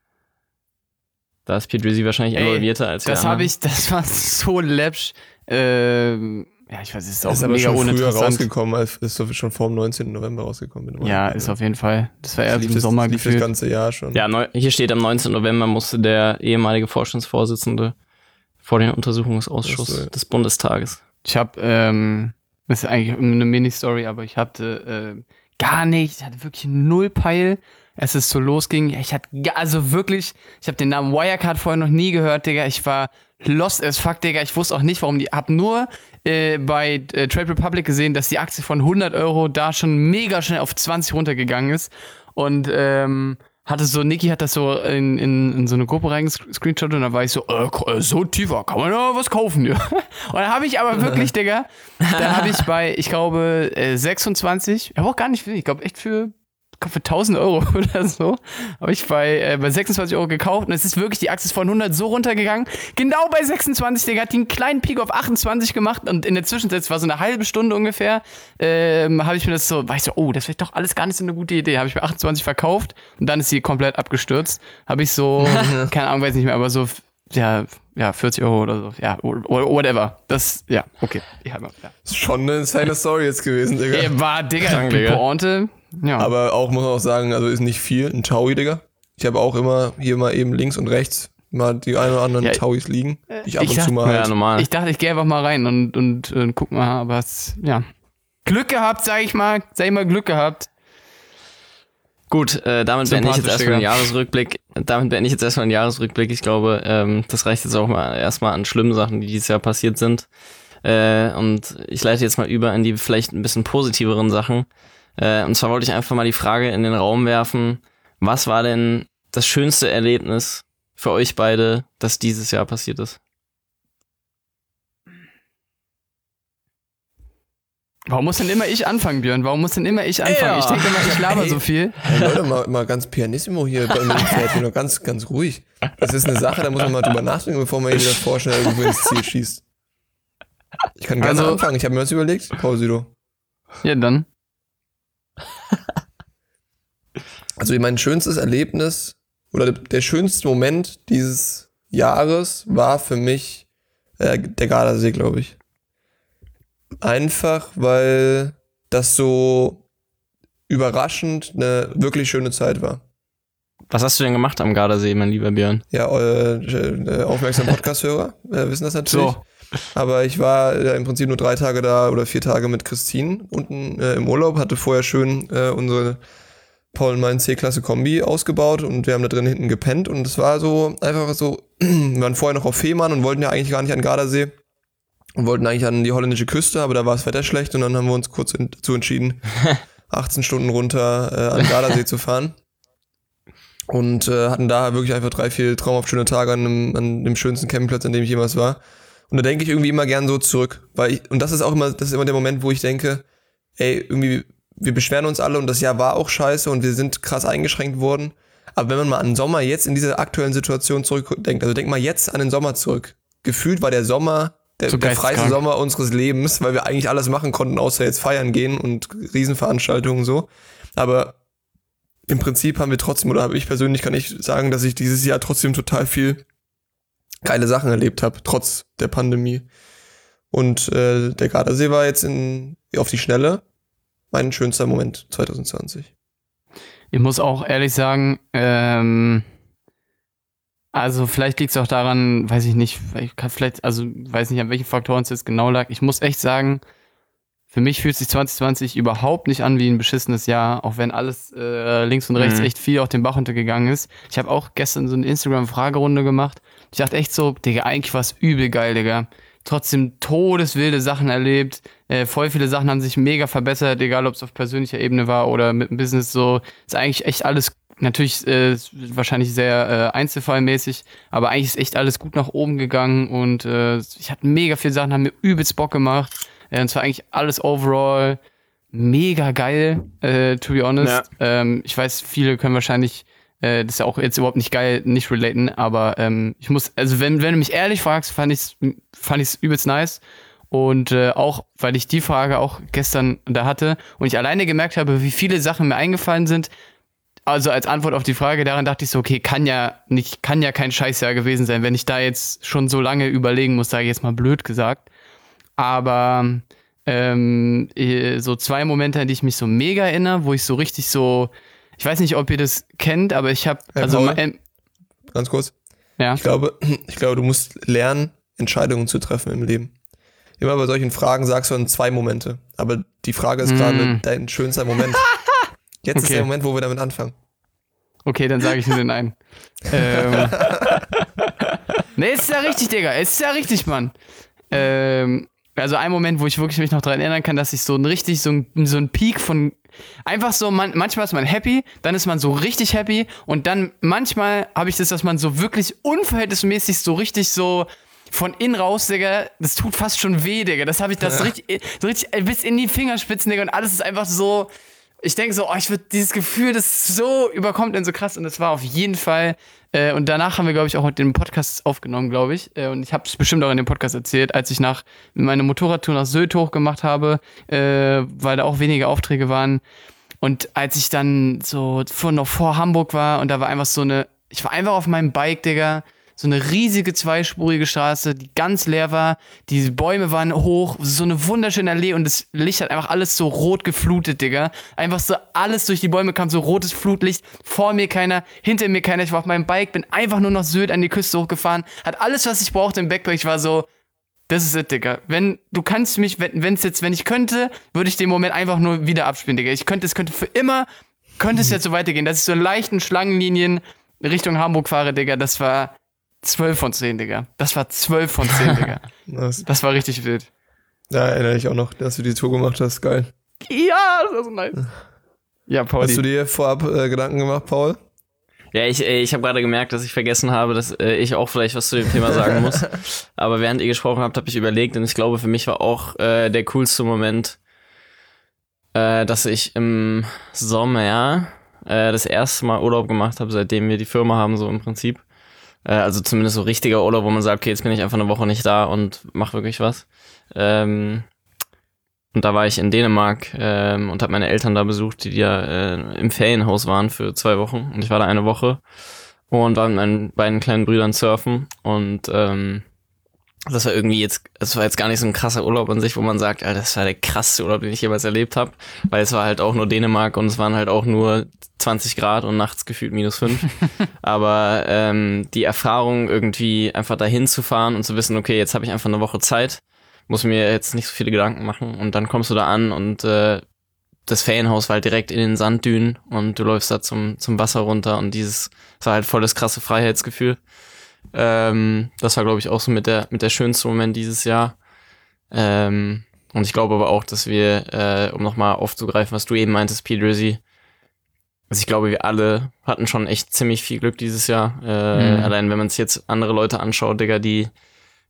Da ist P. Drizzy wahrscheinlich Ey, involvierter als wir Das habe ich, das war so läppsch. Ähm, ja, ich weiß, es ist auch ist mega aber schon früher uninteressant. rausgekommen, als ist schon vor dem neunzehnten November rausgekommen. Ja, ist auf jeden Fall. Das war erst im im Sommer das, lief gefühlt. das ganze Jahr schon. Ja, neu, hier steht am neunzehnten November musste der ehemalige Vorstandsvorsitzende vor den Untersuchungsausschuss so, ja. des Bundestages. Ich habe, ähm, das ist eigentlich eine Mini-Story, aber ich hatte äh, gar nicht, ich hatte wirklich null Peil, als es so losging. Ich hatte, also wirklich, ich habe den Namen Wirecard vorher noch nie gehört, Digga. Ich war lost as fuck, Digga. Ich wusste auch nicht, warum die, hab nur äh, bei äh, Trade Republic gesehen, dass die Aktie von hundert Euro da schon mega schnell auf zwanzig runtergegangen ist. Und, ähm, hatte so, Niki hat das so in, in, in so eine Gruppe reingescreenshot und da war ich so, äh, so tiefer, kann man da was kaufen, ja. Und dann habe ich aber wirklich, Digga, da habe ich bei, ich glaube, äh, sechsundzwanzig, aber auch gar nicht viel, ich glaube echt für, ich glaube für tausend Euro oder so, habe ich bei, äh, bei sechsundzwanzig Euro gekauft und es ist wirklich, die Aktie ist von hundert so runtergegangen, genau bei sechsundzwanzig, Digga, hat die einen kleinen Peak auf achtundzwanzig gemacht und in der Zwischenzeit, es war so eine halbe Stunde ungefähr, ähm, habe ich mir das so, war ich so, oh, das wäre doch alles gar nicht so eine gute Idee, habe ich mir achtundzwanzig verkauft und dann ist sie komplett abgestürzt, habe ich so, keine Ahnung, weiß nicht mehr, aber so, ja, ja, vierzig Euro oder so, ja, whatever, das, ja, okay, ja, ja. Das ist schon eine insane Story jetzt gewesen, Digga. Ey, war, Digga, die Pointe. Ja. Aber auch, muss man auch sagen, also ist nicht viel, ein Taui, Digga. Ich habe auch immer hier mal eben links und rechts mal die ein oder anderen ja, Tauis liegen, die ich ab ich und dachte, zu mal halt. Ja, normal. Ich dachte, ich gehe einfach mal rein und, und, und guck mal, aber es, ja. Glück gehabt, sag ich mal, sag ich mal Glück gehabt. Gut, äh, damit beende ich jetzt erstmal einen Jahresrückblick. Damit beende ich jetzt erstmal einen Jahresrückblick. Ich glaube, ähm, das reicht jetzt auch mal erstmal an schlimmen Sachen, die dieses Jahr passiert sind. Äh, und ich leite jetzt mal über in die vielleicht ein bisschen positiveren Sachen. Äh, und zwar wollte ich einfach mal die Frage in den Raum werfen, was war denn das schönste Erlebnis für euch beide, das dieses Jahr passiert ist? Warum muss denn immer ich anfangen, Björn? Warum muss denn immer ich anfangen? Ja. Ich denke immer, ich laber hey, so viel. Hey Leute, mal, mal ganz pianissimo hier bei mir Pferd, nur ganz, ganz ruhig. Das ist eine Sache, da muss man mal drüber nachdenken, bevor man irgendwie das vorschnell irgendwo ins Ziel schießt. Ich kann gerne also, anfangen, ich habe mir das überlegt, Paul Südo. Ja, dann. Also mein schönstes Erlebnis oder der schönste Moment dieses Jahres war für mich äh, der Gardasee, glaube ich. Einfach, weil das so überraschend eine wirklich schöne Zeit war. Was hast du denn gemacht am Gardasee, mein lieber Björn? Ja, äh, aufmerksame Podcast-Hörer äh, wissen das natürlich. So. Aber ich war äh, im Prinzip nur drei Tage da oder vier Tage mit Christine unten äh, im Urlaub, hatte vorher schön äh, unsere Paul und mein C-Klasse-Kombi ausgebaut und wir haben da drin hinten gepennt und es war so einfach so, wir waren vorher noch auf Fehmarn und wollten ja eigentlich gar nicht an den Gardasee und wollten eigentlich an die holländische Küste, aber da war das Wetter schlecht und dann haben wir uns kurz dazu entschieden, achtzehn Stunden runter äh, an den Gardasee zu fahren und äh, hatten da wirklich einfach drei, vier traumhaft schöne Tage an dem, an dem schönsten Campingplatz, an dem ich jemals war. Und da denke ich irgendwie immer gern so zurück. Weil ich, und das ist auch immer, das ist immer der Moment, wo ich denke, ey, irgendwie, wir beschweren uns alle und das Jahr war auch scheiße und wir sind krass eingeschränkt worden. Aber wenn man mal an den Sommer jetzt in dieser aktuellen Situation zurückdenkt, also denk mal jetzt an den Sommer zurück. Gefühlt war der Sommer der, der freiste Sommer unseres Lebens, weil wir eigentlich alles machen konnten, außer jetzt feiern gehen und Riesenveranstaltungen so. Aber im Prinzip haben wir trotzdem, oder habe ich persönlich, kann ich sagen, dass ich dieses Jahr trotzdem total viel geile Sachen erlebt habe, trotz der Pandemie. Und äh, der Gardasee war jetzt in, auf die Schnelle mein schönster Moment zwanzig zwanzig. Ich muss auch ehrlich sagen, ähm, also vielleicht liegt es auch daran, weiß ich nicht, ich kann vielleicht, also weiß nicht, an welchen Faktoren es jetzt genau lag. Ich muss echt sagen, für mich fühlt sich zwanzig zwanzig überhaupt nicht an wie ein beschissenes Jahr, auch wenn alles äh, links und rechts mhm. echt viel auf den Bach untergegangen ist. Ich habe auch gestern so eine Instagram-Fragerunde gemacht. Ich dachte echt so, Digga, eigentlich war es übel geil, Digga. Trotzdem todeswilde Sachen erlebt. Äh, voll viele Sachen haben sich mega verbessert, egal ob es auf persönlicher Ebene war oder mit dem Business so. Ist eigentlich echt alles, natürlich äh, wahrscheinlich sehr äh, einzelfallmäßig, aber eigentlich ist echt alles gut nach oben gegangen und äh, ich hatte mega viele Sachen, haben mir übelst Bock gemacht. Ja, und zwar eigentlich alles overall mega geil, äh, to be honest. Ja. Ähm, ich weiß, viele können wahrscheinlich, äh, das ist ja auch jetzt überhaupt nicht geil, nicht relaten, aber ähm, ich muss, also wenn, wenn du mich ehrlich fragst, fand ich's, fand ich's übelst nice. Und äh, auch, weil ich die Frage auch gestern da hatte und ich alleine gemerkt habe, wie viele Sachen mir eingefallen sind, also als Antwort auf die Frage, daran dachte ich so, okay, kann ja nicht, kann ja kein Scheißjahr gewesen sein, wenn ich da jetzt schon so lange überlegen muss, sage ich jetzt mal blöd gesagt. Aber ähm, so zwei Momente, an die ich mich so mega erinnere, wo ich so richtig so, ich weiß nicht, ob ihr das kennt, aber ich habe, hey, also Paul, ähm, ganz kurz. Ja. Ich glaube, ich glaube, du musst lernen, Entscheidungen zu treffen im Leben. Immer bei solchen Fragen sagst du dann zwei Momente, aber die Frage ist mm. gerade dein schönster Moment. Jetzt okay. ist der Moment, wo wir damit anfangen. Okay, dann sage ich nur den einen. ähm, nee, es ist ja richtig, Digga, es ist ja richtig, Mann. Ähm, Also ein Moment, wo ich wirklich mich noch daran erinnern kann, dass ich so ein richtig, so ein, so ein Peak von, einfach so, man, manchmal ist man happy, dann ist man so richtig happy und dann manchmal habe ich das, dass man so wirklich unverhältnismäßig so richtig so von innen raus, Digga, das tut fast schon weh, Digga, das habe ich, das ja. richtig, so richtig bis in die Fingerspitzen, Digga, und alles ist einfach so, ich denke so, oh, ich würde dieses Gefühl, das so überkommt und so krass und das war auf jeden Fall. Äh, und danach haben wir, glaube ich, auch den Podcast aufgenommen, glaube ich. Äh, und ich habe es bestimmt auch in dem Podcast erzählt, als ich nach meine Motorradtour nach Sylt hochgemacht habe, äh, weil da auch wenige Aufträge waren. Und als ich dann so vor, noch vor Hamburg war und da war einfach so eine, ich war einfach auf meinem Bike, Digga, so eine riesige zweispurige Straße, die ganz leer war. Die Bäume waren hoch, so eine wunderschöne Allee und das Licht hat einfach alles so rot geflutet, Digga. Einfach so alles durch die Bäume kam, so rotes Flutlicht. Vor mir keiner, hinter mir keiner. Ich war auf meinem Bike, bin einfach nur nach Sylt an die Küste hochgefahren. Hat alles, was ich brauchte im Backpack. Ich war so, das ist es, Digga. Wenn, du kannst mich, wenn, wenn's jetzt, wenn ich könnte, würde ich den Moment einfach nur wieder abspielen, Digga. Ich könnte, es könnte für immer, könnte es jetzt so weitergehen, dass ich so in leichten Schlangenlinien Richtung Hamburg fahre, Digga. Das war zwölf von zehn, Digga. Das war zwölf von zehn, Digga. Das war richtig wild. Ja, erinnere ich auch noch, dass du die Tour gemacht hast. Geil. Ja, das war so nice. Ja, Pauli. Hast du dir vorab äh, Gedanken gemacht, Paul? Ja, ich, ich habe gerade gemerkt, dass ich vergessen habe, dass äh, ich auch vielleicht was zu dem Thema sagen muss. Aber während ihr gesprochen habt, habe ich überlegt und ich glaube, für mich war auch äh, der coolste Moment, äh, dass ich im Sommer äh, das erste Mal Urlaub gemacht habe, seitdem wir die Firma haben, so im Prinzip. Also zumindest so richtiger Urlaub, wo man sagt, okay, jetzt bin ich einfach eine Woche nicht da und mach wirklich was. Ähm, und da war ich in Dänemark ähm, und habe meine Eltern da besucht, die ja äh, im Ferienhaus waren für zwei Wochen. Und ich war da eine Woche und war mit meinen beiden kleinen Brüdern surfen. Und ähm, das war irgendwie jetzt, es war jetzt gar nicht so ein krasser Urlaub an sich, wo man sagt, Alter, das war der krasseste Urlaub, den ich jemals erlebt habe. Weil es war halt auch nur Dänemark und es waren halt auch nur zwanzig Grad und nachts gefühlt minus fünf. Aber ähm, die Erfahrung, irgendwie einfach dahin zu fahren und zu wissen, okay, jetzt habe ich einfach eine Woche Zeit, muss mir jetzt nicht so viele Gedanken machen. Und dann kommst du da an und äh, das Ferienhaus war halt direkt in den Sanddünen und du läufst da zum zum Wasser runter und dieses, das war halt voll das krasse Freiheitsgefühl. Ähm, das war, glaube ich, auch so mit der mit der schönste Moment dieses Jahr. Ähm, und ich glaube aber auch, dass wir, äh, um nochmal aufzugreifen, was du eben meintest, P. Drizzy, also ich glaube, wir alle hatten schon echt ziemlich viel Glück dieses Jahr. Äh, mhm. Allein wenn man sich jetzt andere Leute anschaut, Digga, die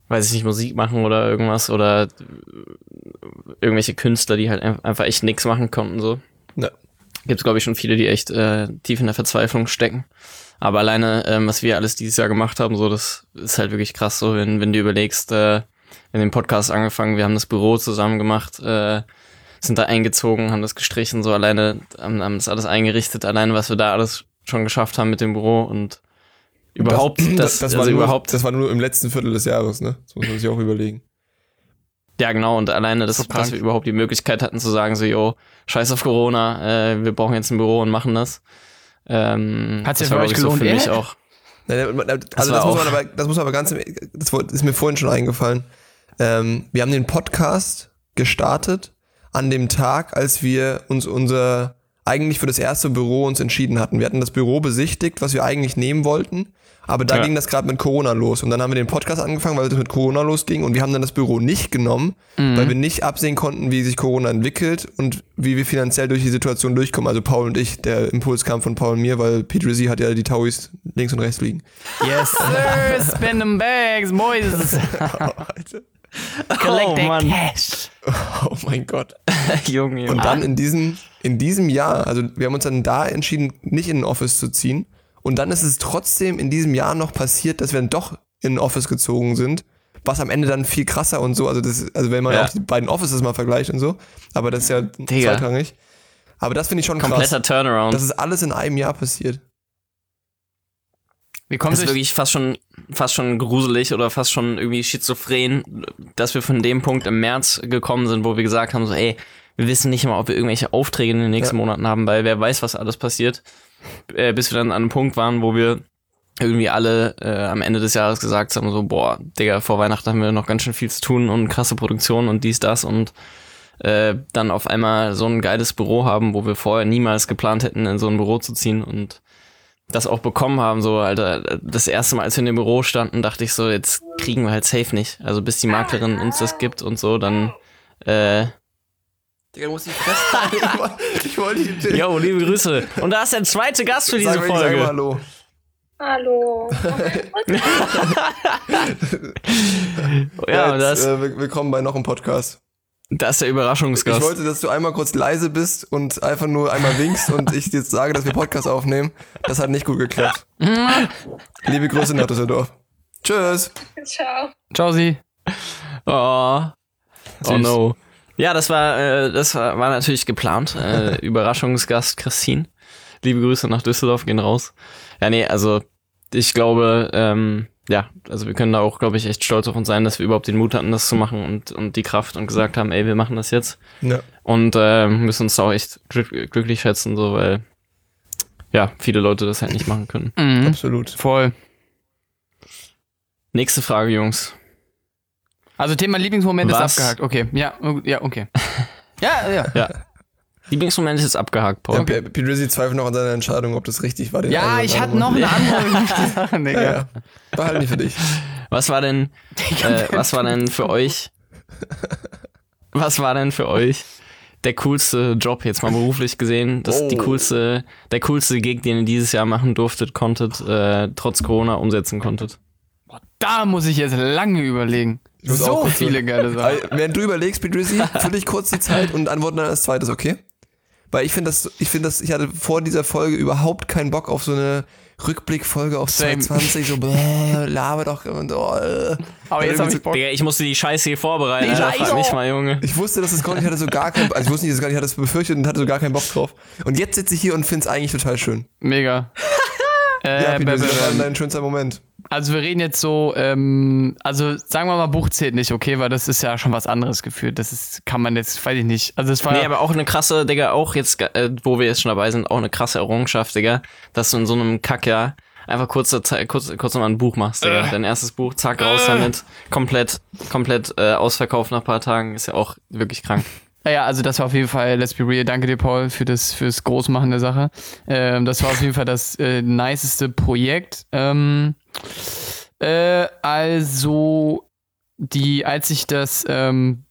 weiß ich nicht, Musik machen oder irgendwas oder irgendwelche Künstler, die halt einfach echt nichts machen konnten, so. Ja. Gibt's, glaube ich, schon viele, die echt äh, tief in der Verzweiflung stecken. Aber alleine, ähm, was wir alles dieses Jahr gemacht haben, so, das ist halt wirklich krass, so, wenn, wenn du überlegst, äh, wir haben den Podcast angefangen, wir haben das Büro zusammen gemacht, äh, sind da eingezogen, haben das gestrichen, so alleine, haben, haben das alles eingerichtet, alleine, was wir da alles schon geschafft haben mit dem Büro und überhaupt, das, das, das, das, also war nur, überhaupt, das war nur im letzten Viertel des Jahres, ne? Das muss man sich auch überlegen. Ja, genau, und alleine, das, dass wir überhaupt die Möglichkeit hatten zu sagen, so, yo, scheiß auf Corona, äh, wir brauchen jetzt ein Büro und machen das. Ähm, Hat's ja das war, für euch glaub ich, so gelohnt, für mich eh? auch. Also das muss man aber, das muss man aber ganz, das ist mir vorhin schon eingefallen. Ähm, wir haben den Podcast gestartet an dem Tag, als wir uns unser, eigentlich für das erste Büro uns entschieden hatten. Wir hatten das Büro besichtigt, was wir eigentlich nehmen wollten, aber da ja. ging das gerade mit Corona los. Und dann haben wir den Podcast angefangen, weil es mit Corona losging und wir haben dann das Büro nicht genommen, mhm. weil wir nicht absehen konnten, wie sich Corona entwickelt und wie wir finanziell durch die Situation durchkommen. Also Paul und ich, der Impuls kam von Paul und mir, weil Pete Rizzi hat ja die Tauis links und rechts liegen. Yes, sir, spin them bags, boys. Collect oh, Mann. cash. Oh mein Gott. Junge, Junge. Und dann in diesem, in diesem Jahr, also wir haben uns dann da entschieden, nicht in ein Office zu ziehen. Und dann ist es trotzdem in diesem Jahr noch passiert, dass wir dann doch in ein Office gezogen sind, was am Ende dann viel krasser und so, also das, also wenn man ja. auch die beiden Offices mal vergleicht und so, aber das ist ja Digga. zweitrangig. Aber das finde ich schon Kompletter krass. Turnaround. Das ist alles in einem Jahr passiert. Wie kommt das ist wirklich fast schon, fast schon gruselig oder fast schon irgendwie schizophren, dass wir von dem Punkt im März gekommen sind, wo wir gesagt haben, so, ey, wir wissen nicht mal, ob wir irgendwelche Aufträge in den nächsten ja. Monaten haben, weil wer weiß, was alles passiert. Äh, bis wir dann an einem Punkt waren, wo wir irgendwie alle äh, am Ende des Jahres gesagt haben, so, boah, Digga, vor Weihnachten haben wir noch ganz schön viel zu tun und krasse Produktion und dies, das und äh, dann auf einmal so ein geiles Büro haben, wo wir vorher niemals geplant hätten, in so ein Büro zu ziehen und das auch bekommen haben, so, Alter, das erste Mal, als wir in dem Büro standen, dachte ich so, jetzt kriegen wir halt safe nicht. Also bis die Maklerin uns das gibt und so, dann äh, Digga, muss ich festhalten. Ich wollte dich. Jo, liebe Grüße. Und da ist der zweite Gast für diese sag, Folge. Sag mal Hallo. Hallo. ja, und das, äh, willkommen bei noch einem Podcast. Das ist der Überraschungsgast. Ich wollte, dass du einmal kurz leise bist und einfach nur einmal winkst und ich jetzt sage, dass wir Podcast aufnehmen. Das hat nicht gut geklappt. Liebe Grüße nach Düsseldorf. Tschüss. Ciao. Ciao, Sie. Oh. Oh no. Ja, das war, äh, das war, war natürlich geplant. Äh, Überraschungsgast Christine. Liebe Grüße nach Düsseldorf, gehen raus. Ja, nee, also ich glaube, ähm, ja, also wir können da auch, glaube ich, echt stolz auf uns sein, dass wir überhaupt den Mut hatten, das zu machen und, und die Kraft und gesagt haben, ey, wir machen das jetzt. Ja. Und äh, müssen uns da auch echt glück- glücklich schätzen, so, weil ja, viele Leute das halt nicht machen können. Mhm. Absolut. Voll. Nächste Frage, Jungs. Also Thema Lieblingsmoment Was? ist abgehakt. Okay, ja, ja, okay. ja, ja. Ja. Lieblingsmoment ist jetzt abgehakt, Paul. Ja, P- P- Rizzi zweifelt noch an seiner Entscheidung, ob das richtig war. Den Ja, einen ich oder hatte noch eine anderen. andere. Ja, ja. Behalte nicht für dich. Was war denn, äh, was war denn für euch, was war denn für euch der coolste Job, jetzt mal beruflich gesehen, das Oh. die coolste, der coolste Gig, den ihr dieses Jahr machen durftet, konntet, äh, trotz Corona umsetzen konntet? Da muss ich jetzt lange überlegen. muss auch So kurz viele so- geile Sachen. Weil, während du überlegst, Pete Rizzi, fülle ich kurz die Zeit und antworte dann als zweites, okay? Weil ich finde das, ich finde das, ich hatte vor dieser Folge überhaupt keinen Bock auf so eine Rückblickfolge auf Same. zwanzig zwanzig, so bläh, laber doch und oh, äh. Aber jetzt habe ich Bock. Digga, ich musste die Scheiße hier vorbereiten, Die Alter, Scheiße. frag mich mal, Junge. Ich wusste, dass es kommt, ich hatte so gar keinen, also ich wusste nicht, dass es gar nicht, ich hatte es befürchtet und hatte so gar keinen Bock drauf. Und jetzt sitze ich hier und finde es eigentlich total schön. Mega. äh, Ja, Pete b- Rizzi, das war b- dein schönster Moment. Also wir reden jetzt so, ähm, also sagen wir mal, Buch zählt nicht, okay, weil das ist ja schon was anderes gefühlt. Das ist, kann man jetzt, weiß ich nicht. Also es war Nee, aber auch eine krasse, Digga, auch jetzt, äh, wo wir jetzt schon dabei sind, auch eine krasse Errungenschaft, Digga, dass du in so einem Kackjahr einfach kurze Zeit, kurz, kurz noch mal ein Buch machst, Digga. Äh. Dein erstes Buch, zack, raus damit. Komplett, komplett äh, ausverkauft nach ein paar Tagen, ist ja auch wirklich krank. Ja, also das war auf jeden Fall, let's be real, danke dir, Paul, für das fürs Großmachen der Sache. Ähm, das war auf jeden Fall das äh, niceste Projekt. Ähm, äh, also, die, als ich das ähm,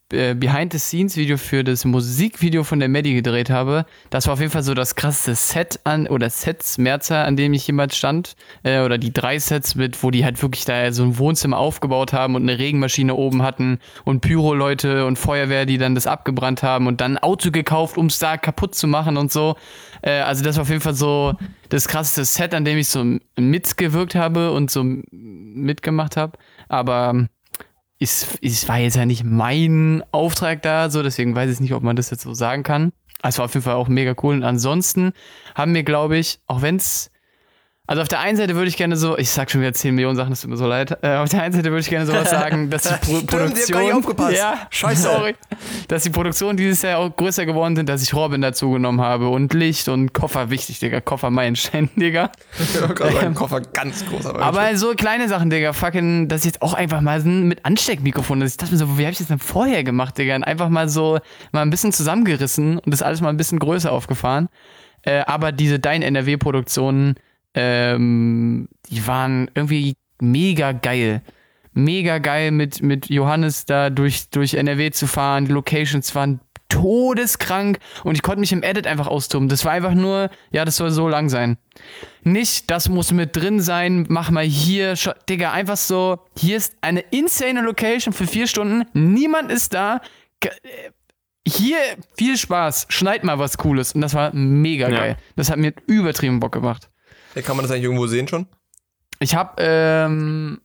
äh, Behind-the-Scenes-Video für das Musikvideo von der Maddie gedreht habe. Das war auf jeden Fall so das krasseste Set an, oder Sets, Mehrzahl, an dem ich jemals stand. Äh, oder die drei Sets mit, wo die halt wirklich da so ein Wohnzimmer aufgebaut haben und eine Regenmaschine oben hatten und Pyro-Leute und Feuerwehr, die dann das abgebrannt haben und dann ein Auto gekauft, um es da kaputt zu machen und so. Äh, also das war auf jeden Fall so das krasseste Set, an dem ich so mitgewirkt habe und so mitgemacht habe. Aber es, es war jetzt ja nicht mein Auftrag da, so, deswegen weiß ich nicht, ob man das jetzt so sagen kann. Es war auf jeden Fall auch mega cool. Und ansonsten haben wir, glaube ich, auch wenn es, also auf der einen Seite würde ich gerne so, ich sag schon wieder zehn Millionen Sachen, das tut mir so leid, äh, auf der einen Seite würde ich gerne sowas sagen, dass die Pro- Stimmt, Produktion, ihr habt gar nicht aufgepasst. ja, Scheiße. sorry, dass die Produktion dieses Jahr auch größer geworden sind, dass ich Robin dazu genommen habe und Licht und Koffer, wichtig, Digga, Koffer Meilenstein, Digga. Ein Koffer ganz großer. Aber so kleine Sachen, Digga, fucking, dass ich jetzt auch einfach mal so mit Ansteckmikrofon, dass ich dachte mir so, wie hab ich das denn vorher gemacht, Digga? Und einfach mal so, mal ein bisschen zusammengerissen und das alles mal ein bisschen größer aufgefahren. Äh, aber diese Dein N R W-Produktionen, ähm, die waren irgendwie mega geil. Mega geil mit, mit Johannes da durch, durch N R W zu fahren. Die Locations waren todeskrank und ich konnte mich im Edit einfach austoben. Das war einfach nur, ja, das soll so lang sein. Nicht, das muss mit drin sein, mach mal hier, scho- Digga, einfach so, hier ist eine insane Location für vier Stunden, niemand ist da, Ge- äh, hier viel Spaß, schneid mal was Cooles und das war mega Ja. geil. Das hat mir übertrieben Bock gemacht. Hey, kann man das eigentlich irgendwo sehen schon? Ich hab, ähm,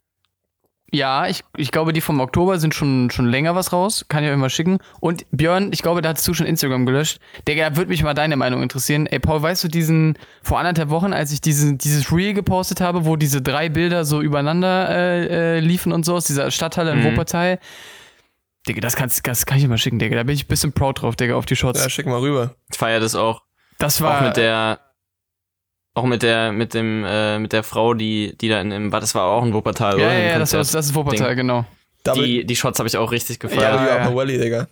ja, ich, ich glaube, die vom Oktober sind schon, schon länger was raus. Kann ich euch mal schicken. Und Björn, ich glaube, da hattest du schon Instagram gelöscht. Digga, würde mich mal deine Meinung interessieren. Ey, Paul, weißt du diesen, vor anderthalb Wochen, als ich diesen, dieses Reel gepostet habe, wo diese drei Bilder so übereinander äh, äh, liefen und so aus dieser Stadthalle in Mhm. Wuppertal? Digga, das, kannst, das kann ich dir mal schicken, Digga. Da bin ich ein bisschen proud drauf, Digga, auf die Shots. Ja, schick mal rüber. Ich feier das auch. Das war. Auch mit der, auch mit der, mit dem, äh, mit der Frau, die, die da in dem, das war auch ein Wuppertal, ja, oder? ja, Im ja, das, war, Konzert. das ist Wuppertal, Ding. genau. Die, die Shots habe ich auch richtig gefeiert. Ja, Ja, ja, ja. ja. Valley, Digga.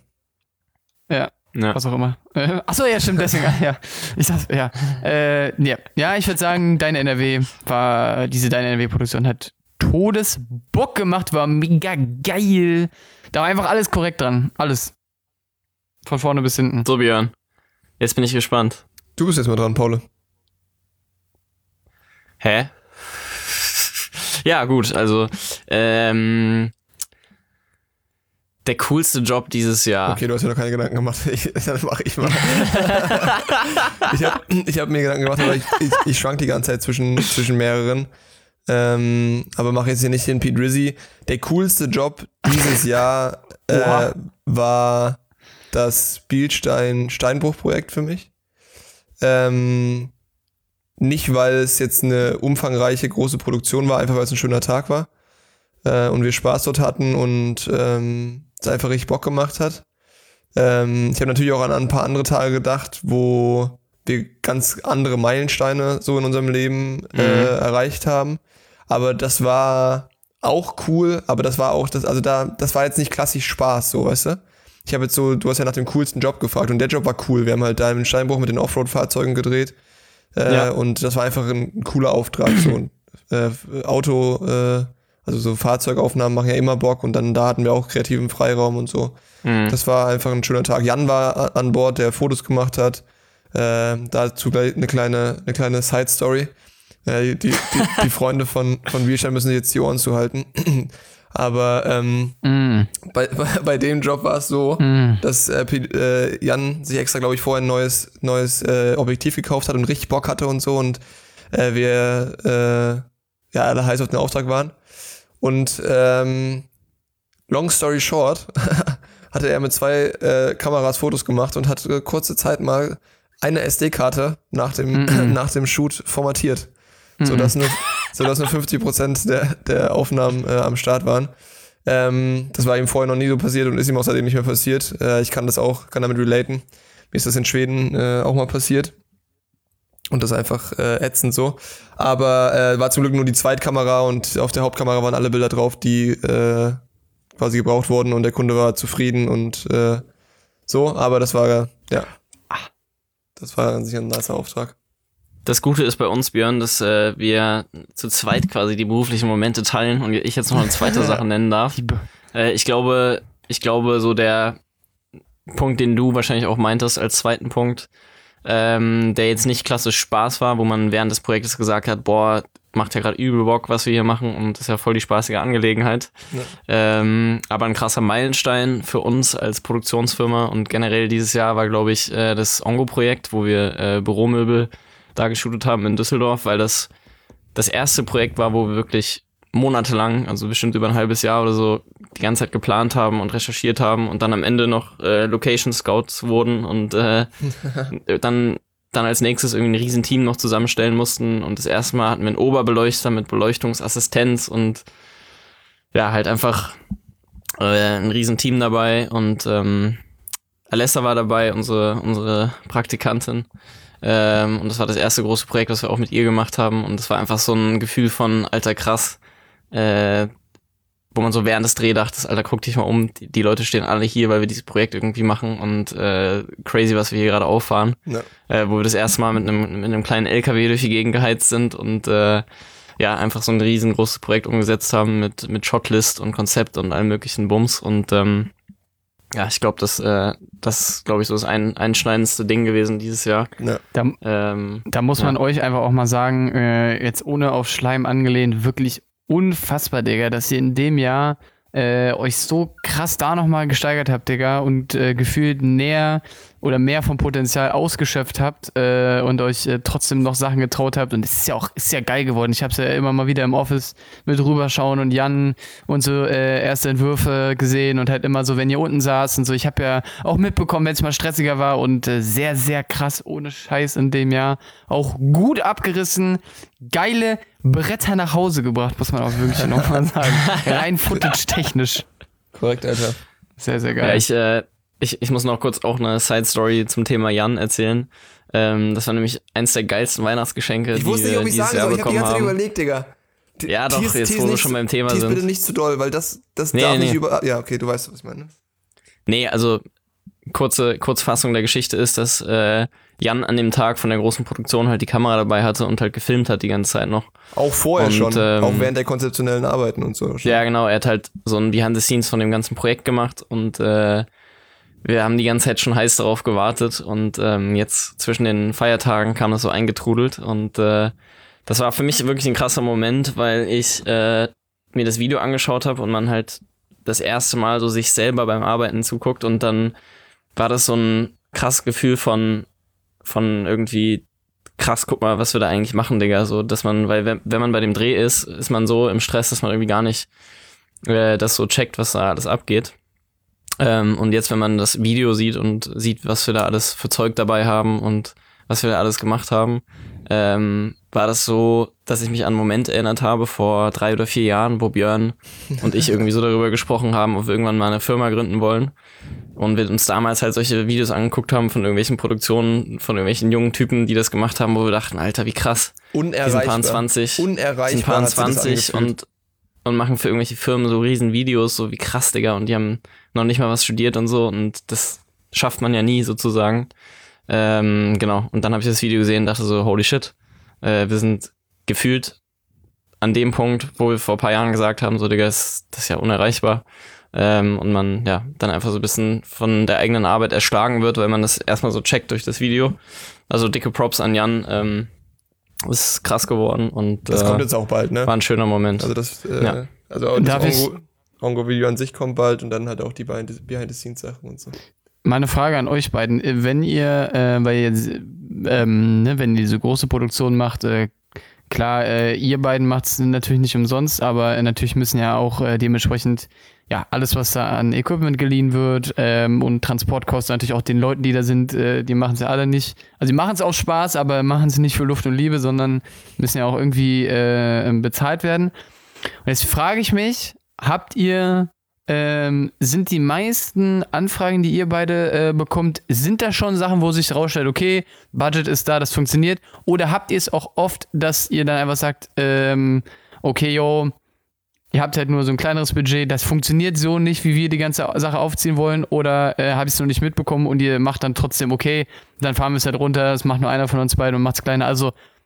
Ja. Ja. Was auch immer. Äh, achso, ja, stimmt, deswegen, ja. Ich sag, ja. Äh, ja. ja, ich würde sagen, Dein N R W war, diese Dein N R W-Produktion hat Todesbock gemacht, war mega geil. Da war einfach alles korrekt dran. Alles. Von vorne bis hinten. So, Björn. Jetzt bin ich gespannt. Du bist jetzt mal dran, Paul. Hä? Ja, gut, also, ähm, der coolste Job dieses Jahr. Okay, du hast ja noch keine Gedanken gemacht. Ich, dann mache ich mal. ich habe ich hab mir Gedanken gemacht, aber ich, ich, ich schwank die ganze Zeit zwischen, zwischen mehreren. Ähm, aber mache jetzt hier nicht den Pete Rizzy. Der coolste Job dieses Jahr äh, war das Bielstein-Steinbruch-Projekt für mich. Ähm, nicht, weil es jetzt eine umfangreiche, große Produktion war, einfach weil es ein schöner Tag war äh, und wir Spaß dort hatten und ähm, es einfach richtig Bock gemacht hat. Ähm, ich habe natürlich auch an, an ein paar andere Tage gedacht, wo wir ganz andere Meilensteine so in unserem Leben äh, Mhm. erreicht haben. Aber das war auch cool, aber das war auch, das, also da, das war jetzt nicht klassisch Spaß, so, weißt du? Ich habe jetzt so, du hast ja nach dem coolsten Job gefragt und der Job war cool. Wir haben halt da im Steinbruch mit den Offroad-Fahrzeugen gedreht. Äh, Ja. Und das war einfach ein, ein cooler Auftrag. So ein äh, Auto, äh, also so Fahrzeugaufnahmen machen ja immer Bock und dann da hatten wir auch kreativen Freiraum und so. Mhm. Das war einfach ein schöner Tag. Jan war a- an Bord, der Fotos gemacht hat. Äh, dazu gleich eine kleine, eine kleine Side-Story. Äh, die, die, die Freunde von, von Bielstein müssen sich jetzt die Ohren zuhalten. Aber ähm, Mm. bei, bei, bei dem Job war es so, Mm. dass äh, P- äh, Jan sich extra, glaube ich, vorher ein neues, neues äh, Objektiv gekauft hat und richtig Bock hatte und so und äh, wir äh, ja alle heiß auf den Auftrag waren. Und ähm, long story short, hatte er mit zwei äh, Kameras Fotos gemacht und hat äh, kurze Zeit mal eine S D-Karte nach dem, Mhm. nach dem Shoot formatiert. Sodass nur, sodass nur fünfzig Prozent der, der Aufnahmen äh, am Start waren. Ähm, das war ihm vorher noch nie so passiert und ist ihm außerdem nicht mehr passiert. Äh, ich kann das auch, kann damit relaten. Mir ist das in Schweden äh, auch mal passiert. Und das ist einfach äh, ätzend so. Aber äh, war zum Glück nur die Zweitkamera und auf der Hauptkamera waren alle Bilder drauf, die äh, quasi gebraucht wurden und der Kunde war zufrieden und äh, so. Aber das war, ja, das war an sich ein nicer Auftrag. Das Gute ist bei uns, Björn, dass äh, wir zu zweit quasi die beruflichen Momente teilen und ich jetzt noch eine zweite Sache nennen darf. Äh, ich glaube, ich glaube, so der Punkt, den du wahrscheinlich auch meintest als zweiten Punkt, ähm, der jetzt nicht klassisch Spaß war, wo man während des Projektes gesagt hat, boah, macht ja gerade übel Bock, was wir hier machen und das ist ja voll die spaßige Angelegenheit. Ja. Ähm, aber ein krasser Meilenstein für uns als Produktionsfirma und generell dieses Jahr war, glaube ich, äh, das Ongo-Projekt, wo wir äh, Büromöbel da geshootet haben in Düsseldorf, weil das das erste Projekt war, wo wir wirklich monatelang, also bestimmt über ein halbes Jahr oder so, die ganze Zeit geplant haben und recherchiert haben und dann am Ende noch äh, Location Scouts wurden und äh, dann dann als nächstes irgendwie ein riesen Team noch zusammenstellen mussten und das erste Mal hatten wir einen Oberbeleuchter mit Beleuchtungsassistenz und ja, halt einfach äh, ein riesen Team dabei und ähm, Alessa war dabei, unsere unsere Praktikantin. Ähm, und das war das erste große Projekt, was wir auch mit ihr gemacht haben. Und das war einfach so ein Gefühl von, alter, krass, äh, wo man so während des Dreh dachte, alter, guck dich mal um, die, die Leute stehen alle hier, weil wir dieses Projekt irgendwie machen und äh, crazy, was wir hier gerade auffahren. Ja. Äh, wo wir das erste Mal mit einem mit einem kleinen L K W durch die Gegend geheizt sind und äh, ja, einfach so ein riesengroßes Projekt umgesetzt haben mit mit Shotlist und Konzept und allen möglichen Bums. Und ähm, ja, ich glaube, das äh, das glaube ich so das ein, einschneidendste Ding gewesen dieses Jahr. Ja. Da, ähm, da muss man ja. euch einfach auch mal sagen, äh, jetzt ohne auf Schleim angelehnt, wirklich unfassbar, Digga, dass ihr in dem Jahr äh, euch so krass da nochmal gesteigert habt, Digga, und äh, gefühlt näher oder mehr vom Potenzial ausgeschöpft habt äh, und euch äh, trotzdem noch Sachen getraut habt. Und es ist ja auch ist ja geil geworden. Ich hab's ja immer mal wieder im Office mit rüberschauen und Jan und so äh, erste Entwürfe gesehen und halt immer so, wenn ihr unten saßt und so. Ich habe ja auch mitbekommen, wenn es mal stressiger war und äh, sehr, sehr krass ohne Scheiß in dem Jahr. Auch gut abgerissen, geile Bretter nach Hause gebracht, muss man auch wirklich nochmal sagen. Rein footage-technisch. Korrekt, Alter. Sehr, sehr geil. Ja, ich, äh, ich, ich muss noch kurz auch eine Side-Story zum Thema Jan erzählen. Ähm, das war nämlich eins der geilsten Weihnachtsgeschenke, ich wusste die nicht, ob wir ich dieses sagen Jahr soll. Ich hab die ganze Zeit haben. überlegt, Digga. Die, ja, doch, tease, jetzt tease wo wir nicht, schon beim Thema tease sind. bitte nicht zu doll, weil das, das nee, darf nee. nicht über... Ja, okay, du weißt, was ich meine. Nee, also kurze Kurzfassung der Geschichte ist, dass äh, Jan an dem Tag von der großen Produktion halt die Kamera dabei hatte und halt gefilmt hat die ganze Zeit noch. Auch vorher und, schon, ähm, auch während der konzeptionellen Arbeiten und so. Schon. Ja, genau, er hat halt so ein Behind the Scenes von dem ganzen Projekt gemacht und äh, wir haben die ganze Zeit schon heiß darauf gewartet und ähm, jetzt zwischen den Feiertagen kam das so eingetrudelt und äh, das war für mich wirklich ein krasser Moment, weil ich äh, mir das Video angeschaut habe und man halt das erste Mal so sich selber beim Arbeiten zuguckt und dann war das so ein krasses Gefühl von von irgendwie krass, guck mal, was wir da eigentlich machen, Digga, so, dass man, weil wenn, wenn man bei dem Dreh ist, ist man so im Stress, dass man irgendwie gar nicht äh, das so checkt, was da alles abgeht. Ähm, und jetzt, wenn man das Video sieht und sieht, was wir da alles für Zeug dabei haben und was wir da alles gemacht haben, ähm, war das so, dass ich mich an einen Moment erinnert habe vor drei oder vier Jahren, wo Björn und ich irgendwie so darüber gesprochen haben, ob wir irgendwann mal eine Firma gründen wollen. Und wir uns damals halt solche Videos angeguckt haben von irgendwelchen Produktionen, von irgendwelchen jungen Typen, die das gemacht haben, wo wir dachten, Alter, wie krass. Unerreichbar. Die sind paar zwanzig, Unerreichbar sind paar zwanzig und, und machen für irgendwelche Firmen so riesen Videos, so wie krass, Digga. Und die haben noch nicht mal was studiert und so. Und das schafft man ja nie sozusagen. Ähm, genau. Und dann habe ich das Video gesehen und dachte so, holy shit. Äh, wir sind gefühlt an dem Punkt, wo wir vor ein paar Jahren gesagt haben, so, Digga, das, das ist ja unerreichbar. Ähm, und man ja dann einfach so ein bisschen von der eigenen Arbeit erschlagen wird, weil man das erstmal so checkt durch das Video. Also dicke Props an Jan, ähm, ist krass geworden und das äh, kommt jetzt auch bald, ne? War ein schöner Moment. Also das, äh, ja. also das Ongo-Video an sich kommt bald und dann halt auch die Behind-the-Scenes-Sachen und so. Meine Frage an euch beiden, wenn ihr, äh, weil ihr, ähm, ne, wenn ihr diese große Produktion macht, äh, klar, äh, ihr beiden macht es natürlich nicht umsonst, aber äh, natürlich müssen ja auch äh, dementsprechend ja alles, was da an Equipment geliehen wird ähm, und Transportkosten natürlich auch den Leuten, die da sind, äh, die machen es ja alle nicht. Also die machen es auch Spaß, aber machen es nicht für Luft und Liebe, sondern müssen ja auch irgendwie äh, bezahlt werden. Und jetzt frage ich mich, habt ihr Ähm, sind die meisten Anfragen, die ihr beide äh, bekommt, sind da schon Sachen, wo sich rausstellt, okay, Budget ist da, das funktioniert? Oder habt ihr es auch oft, dass ihr dann einfach sagt, ähm, okay, yo, ihr habt halt nur so ein kleineres Budget, das funktioniert so nicht, wie wir die ganze Sache aufziehen wollen? Oder äh, habt ihr es noch nicht mitbekommen und ihr macht dann trotzdem, okay, dann fahren wir es halt runter, das macht nur einer von uns beiden und macht es kleiner. Also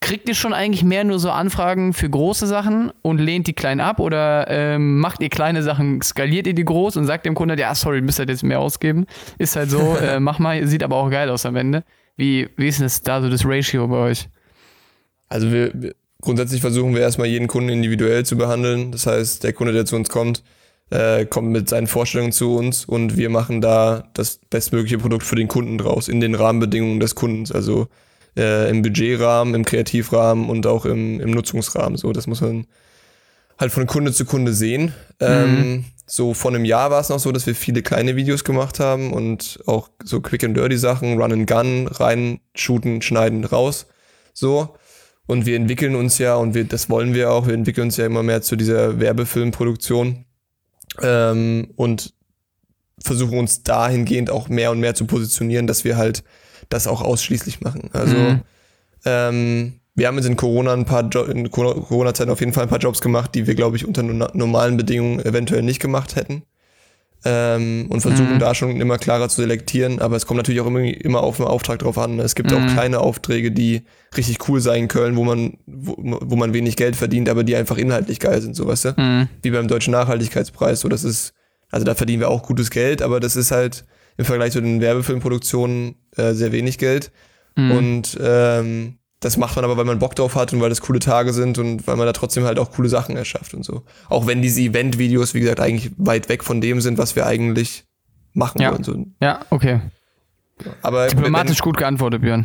kriegt ihr schon eigentlich mehr nur so Anfragen für große Sachen und lehnt die kleinen ab oder ähm, macht ihr kleine Sachen, skaliert ihr die groß und sagt dem Kunden, ja, sorry, ihr müsst halt jetzt mehr ausgeben. Ist halt so, äh, mach mal, sieht aber auch geil aus am Ende. Wie, wie ist denn das da so das Ratio bei euch? Also wir, wir grundsätzlich versuchen wir erstmal jeden Kunden individuell zu behandeln. Das heißt, der Kunde, der zu uns kommt, äh, kommt mit seinen Vorstellungen zu uns und wir machen da das bestmögliche Produkt für den Kunden draus, in den Rahmenbedingungen des Kundens. Also Äh, im Budgetrahmen, im Kreativrahmen und auch im, im Nutzungsrahmen. So, das muss man halt von Kunde zu Kunde sehen. Mhm. Ähm, so vor einem Jahr war es noch so, dass wir viele kleine Videos gemacht haben und auch so Quick and Dirty Sachen, Run and Gun, rein, shooten, schneiden, raus. So. Und wir entwickeln uns ja, und wir, das wollen wir auch, wir entwickeln uns ja immer mehr zu dieser Werbefilmproduktion ähm, und versuchen uns dahingehend auch mehr und mehr zu positionieren, dass wir halt das auch ausschließlich machen. Also mhm. ähm, wir haben jetzt in Corona ein paar jo- in Corona-Zeiten auf jeden Fall ein paar Jobs gemacht, die wir, glaube ich, unter no- normalen Bedingungen eventuell nicht gemacht hätten. Ähm, und versuchen mhm. da schon immer klarer zu selektieren, aber es kommt natürlich auch immer, immer auf den Auftrag drauf an. Es gibt mhm. auch kleine Aufträge, die richtig cool sein können, wo man, wo, wo man wenig Geld verdient, aber die einfach inhaltlich geil sind, so weißt du? Mhm. Wie beim Deutschen Nachhaltigkeitspreis. So, das ist, also da verdienen wir auch gutes Geld, aber das ist halt im Vergleich zu den Werbefilmproduktionen äh, sehr wenig Geld. Mhm. Und ähm, das macht man aber, weil man Bock drauf hat und weil das coole Tage sind und weil man da trotzdem halt auch coole Sachen erschafft und so. Auch wenn diese Event-Videos, wie gesagt, eigentlich weit weg von dem sind, was wir eigentlich machen ja. wollen. So. Ja, okay. Aber diplomatisch wenn, gut geantwortet, Björn.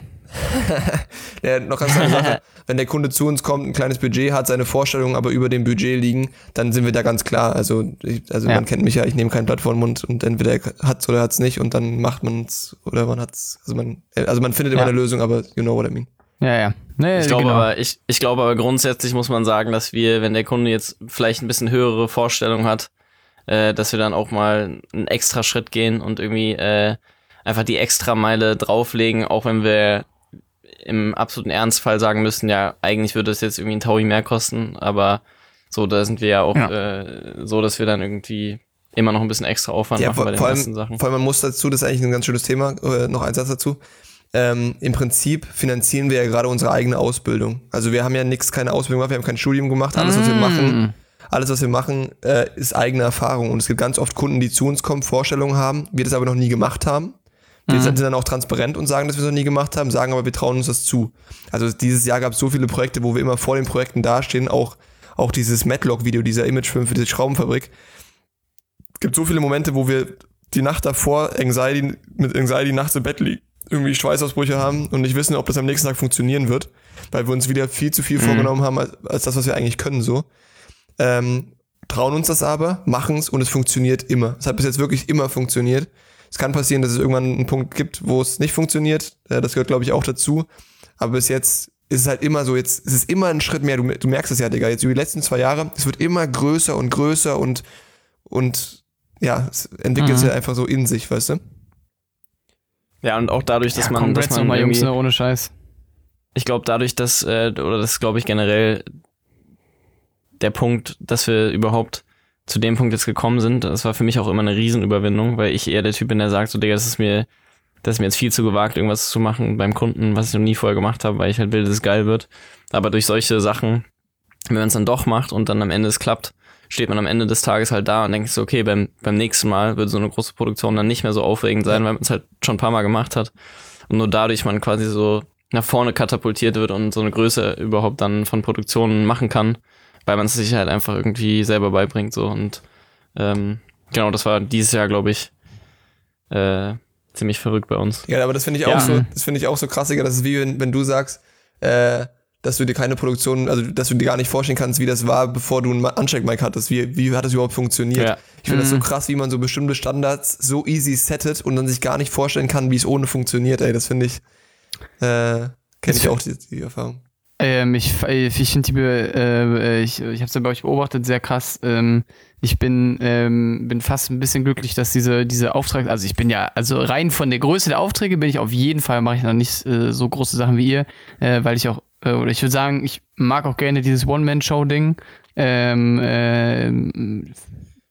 Ja, noch ganz eine Sache. Wenn der Kunde zu uns kommt, ein kleines Budget hat, seine Vorstellungen aber über dem Budget liegen, dann sind wir da ganz klar. Also, ich, also ja. man kennt mich ja, ich nehme kein Blatt vor den Mund und entweder er hat's oder hat's nicht und dann macht man's oder man hat's. Also man, also man findet immer ja. eine Lösung, aber you know what I mean. Ja, ja. Nee, ich, glaube genau. aber, ich, ich glaube aber grundsätzlich muss man sagen, dass wir, wenn der Kunde jetzt vielleicht ein bisschen höhere Vorstellung hat, äh, dass wir dann auch mal einen extra Schritt gehen und irgendwie äh, einfach die extra Meile drauflegen, auch wenn wir im absoluten Ernstfall sagen müssen, ja, eigentlich würde es jetzt irgendwie ein Taui mehr kosten, aber so, da sind wir ja auch ja. Äh, so, dass wir dann irgendwie immer noch ein bisschen extra Aufwand ja, machen vor, bei den vor ganzen allem, Sachen. Vor allem, man muss dazu, das ist eigentlich ein ganz schönes Thema, äh, noch ein Satz dazu. Ähm, im Prinzip finanzieren wir ja gerade unsere eigene Ausbildung. Also wir haben ja nichts, keine Ausbildung gemacht, wir haben kein Studium gemacht, alles, was wir machen, alles, was wir machen, äh, ist eigene Erfahrung. Und es gibt ganz oft Kunden, die zu uns kommen, Vorstellungen haben, wir das aber noch nie gemacht haben. Wir mhm. sind dann auch transparent und sagen, dass wir es noch nie gemacht haben, sagen aber, wir trauen uns das zu. Also dieses Jahr gab es so viele Projekte, wo wir immer vor den Projekten dastehen, auch, auch dieses Matlock-Video, dieser Imagefilm für die Schraubenfabrik. Es gibt so viele Momente, wo wir die Nacht davor Anxiety, mit Anxiety nachts im Bett liegen, irgendwie Schweißausbrüche haben und nicht wissen, ob das am nächsten Tag funktionieren wird, weil wir uns wieder viel zu viel mhm. vorgenommen haben, als, als das, was wir eigentlich können, so. Ähm, trauen uns das aber, machen es und es funktioniert immer. Es hat bis jetzt wirklich immer funktioniert. Es kann passieren, dass es irgendwann einen Punkt gibt, wo es nicht funktioniert. Das gehört, glaube ich, auch dazu. Aber bis jetzt ist es halt immer so, jetzt es ist immer ein Schritt mehr. Du, du merkst es ja, Digga, jetzt über die letzten zwei Jahre, es wird immer größer und größer und, und ja, es entwickelt mhm. sich einfach so in sich, weißt du? Ja, und auch dadurch, dass ja, man, komm, dass man mal, irgendwie, Jungs, ohne Scheiß. Ich glaube, dadurch, dass, äh, oder das glaube ich generell der Punkt, dass wir überhaupt zu dem Punkt jetzt gekommen sind, das war für mich auch immer eine Riesenüberwindung, weil ich eher der Typ bin, der sagt, so Digga, das ist mir, das ist mir jetzt viel zu gewagt, irgendwas zu machen beim Kunden, was ich noch nie vorher gemacht habe, weil ich halt will, dass es geil wird. Aber durch solche Sachen, wenn man es dann doch macht und dann am Ende es klappt, steht man am Ende des Tages halt da und denkt so, okay, beim, beim nächsten Mal wird so eine große Produktion dann nicht mehr so aufregend sein, weil man es halt schon ein paar Mal gemacht hat. Und nur dadurch man quasi so nach vorne katapultiert wird und so eine Größe überhaupt dann von Produktionen machen kann, weil man es sich halt einfach irgendwie selber beibringt, so. Und ähm, genau, das war dieses Jahr, glaube ich, äh, ziemlich verrückt bei uns. Ja, aber das finde ich auch ja. so, das finde ich auch so krass, Digga. Das ist wie wenn, wenn du sagst, äh, dass du dir keine Produktion, also dass du dir gar nicht vorstellen kannst, wie das war, bevor du einen Uncheck-Mic hattest. Wie, wie hat das überhaupt funktioniert? Ja. Ich finde mhm. das so krass, wie man so bestimmte Standards so easy settet und dann sich gar nicht vorstellen kann, wie es ohne funktioniert. Ey, das finde ich, äh, kenne ich auch die, die Erfahrung. Ähm, ich ich finde die, äh, ich, ich habe es ja bei euch beobachtet, sehr krass. Ähm, ich bin ähm, bin fast ein bisschen glücklich, dass diese diese Aufträge, also ich bin ja, also rein von der Größe der Aufträge bin ich auf jeden Fall, mache ich noch nicht äh, so große Sachen wie ihr, äh, weil ich auch, äh, oder ich würde sagen, ich mag auch gerne dieses One-Man-Show-Ding. Ähm, äh,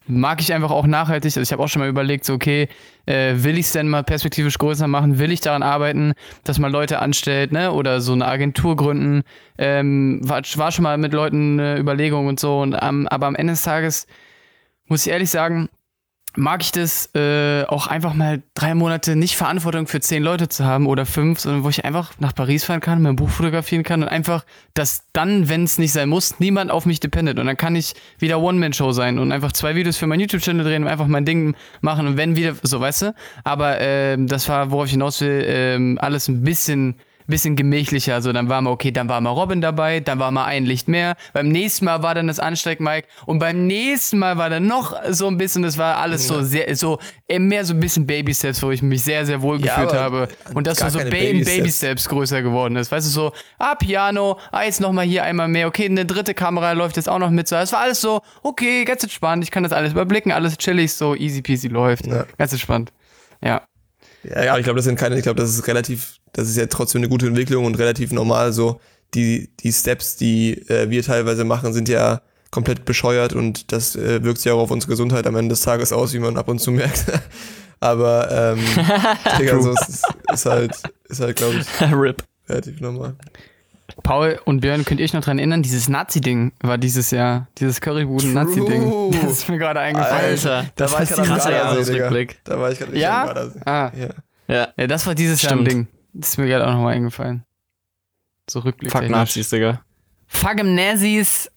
mag ich einfach auch nachhaltig. Also ich habe auch schon mal überlegt, so okay, äh, will ich es denn mal perspektivisch größer machen? Will ich daran arbeiten, dass man Leute anstellt, ne? Oder so eine Agentur gründen? Ähm, war, war schon mal mit Leuten eine Überlegung und so. Und, ähm, aber am Ende des Tages muss ich ehrlich sagen, mag ich das äh, auch einfach mal drei Monate nicht Verantwortung für zehn Leute zu haben oder fünf, sondern wo ich einfach nach Paris fahren kann, mein Buch fotografieren kann und einfach, dass dann, wenn es nicht sein muss, niemand auf mich dependet und dann kann ich wieder One-Man-Show sein und einfach zwei Videos für meinen YouTube-Channel drehen und einfach mein Ding machen und wenn wieder, so weißt du, aber äh, das war, worauf ich hinaus will, äh, alles ein bisschen bisschen gemächlicher, also dann war mal, okay, dann war mal Robin dabei, dann war mal ein Licht mehr, beim nächsten Mal war dann das Ansteck-Mike und beim nächsten Mal war dann noch so ein bisschen, das war alles ja. so sehr, so mehr so ein bisschen Baby-Steps, wo ich mich sehr, sehr wohl gefühlt ja, habe und das war so Baby-Steps größer geworden ist, weißt du, so, ah, Piano, ah, jetzt nochmal hier einmal mehr, okay, eine dritte Kamera läuft jetzt auch noch mit, so, es war alles so, okay, ganz entspannt, ich kann das alles überblicken, alles chillig, so easy peasy läuft, ja. ganz entspannt, ja. Ja, ja, ich glaube, das sind keine, ich glaube, das ist relativ, das ist ja trotzdem eine gute Entwicklung und relativ normal so. Die, die Steps, die äh, wir teilweise machen, sind ja komplett bescheuert und das äh, wirkt sich auch auf unsere Gesundheit am Ende des Tages aus, wie man ab und zu merkt. Aber, ähm, Digga, so ist, ist halt, ist halt, glaube ich, Rip. relativ normal. Paul und Björn, könnt ihr euch noch dran erinnern, dieses Nazi-Ding war dieses Jahr, dieses Currybuden-Nazi-Ding. Das ist mir gerade eingefallen. Alter, da war ich gerade krasser Jahresrückblick. Da war ich gerade ja? am Gardasee. Ah. Ja. Ja. ja, das war dieses Stimmt. Jahr ein Ding. Das ist mir gerade auch nochmal eingefallen. So Rückblick. Fuck Nazis, Digga. Fuck em Nazis.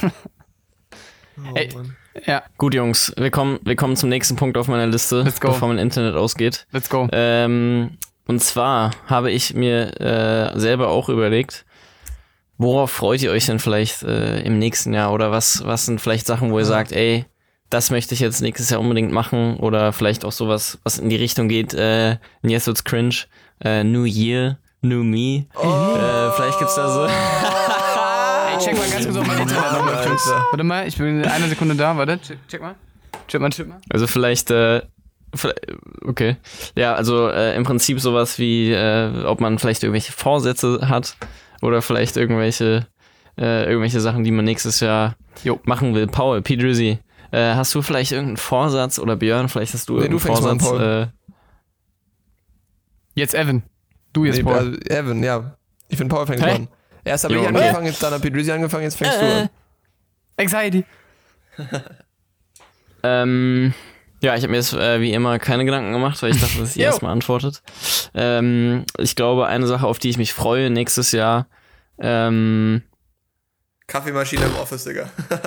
Oh, Ey, Mann. ja. Gut, Jungs, wir kommen, wir kommen zum nächsten Punkt auf meiner Liste, Let's go. bevor mein Internet ausgeht. Let's go. Ähm, und zwar habe ich mir äh, selber auch überlegt, worauf freut ihr euch denn vielleicht äh, im nächsten Jahr? Oder was, was sind vielleicht Sachen, wo ihr sagt, ey, das möchte ich jetzt nächstes Jahr unbedingt machen? Oder vielleicht auch sowas, was in die Richtung geht, äh, jetzt wird's cringe, äh, New Year, New Me. Oh. Äh, vielleicht gibt's da so... Ey, check mal ganz kurz auf mein Internet nochmal, Jungs. Warte mal, ich bin in einer Sekunde da, warte, check, check mal. Check mal, check mal. Also vielleicht, äh, okay. Ja, also äh, im Prinzip sowas wie, äh, ob man vielleicht irgendwelche Vorsätze hat oder vielleicht irgendwelche, äh, irgendwelche Sachen, die man nächstes Jahr jo. machen will. Paul, P. Drizzy, äh, hast du vielleicht irgendeinen Vorsatz oder Björn, vielleicht hast du nee, irgendeinen du Vorsatz? An, äh, jetzt Evan. Du jetzt, nee, Paul. Also Evan, ja. Ich finde, Paul fängt hey? an. Erst habe jo, ich okay. angefangen, jetzt dann hat P. Drizzy angefangen, jetzt fängst äh, du an. Anxiety. ähm... Ja, ich habe mir jetzt äh, wie immer keine Gedanken gemacht, weil ich dachte, dass ihr erstmal antwortet. Ähm, ich glaube, eine Sache, auf die ich mich freue nächstes Jahr. Ähm, Kaffeemaschine im Office, Digga.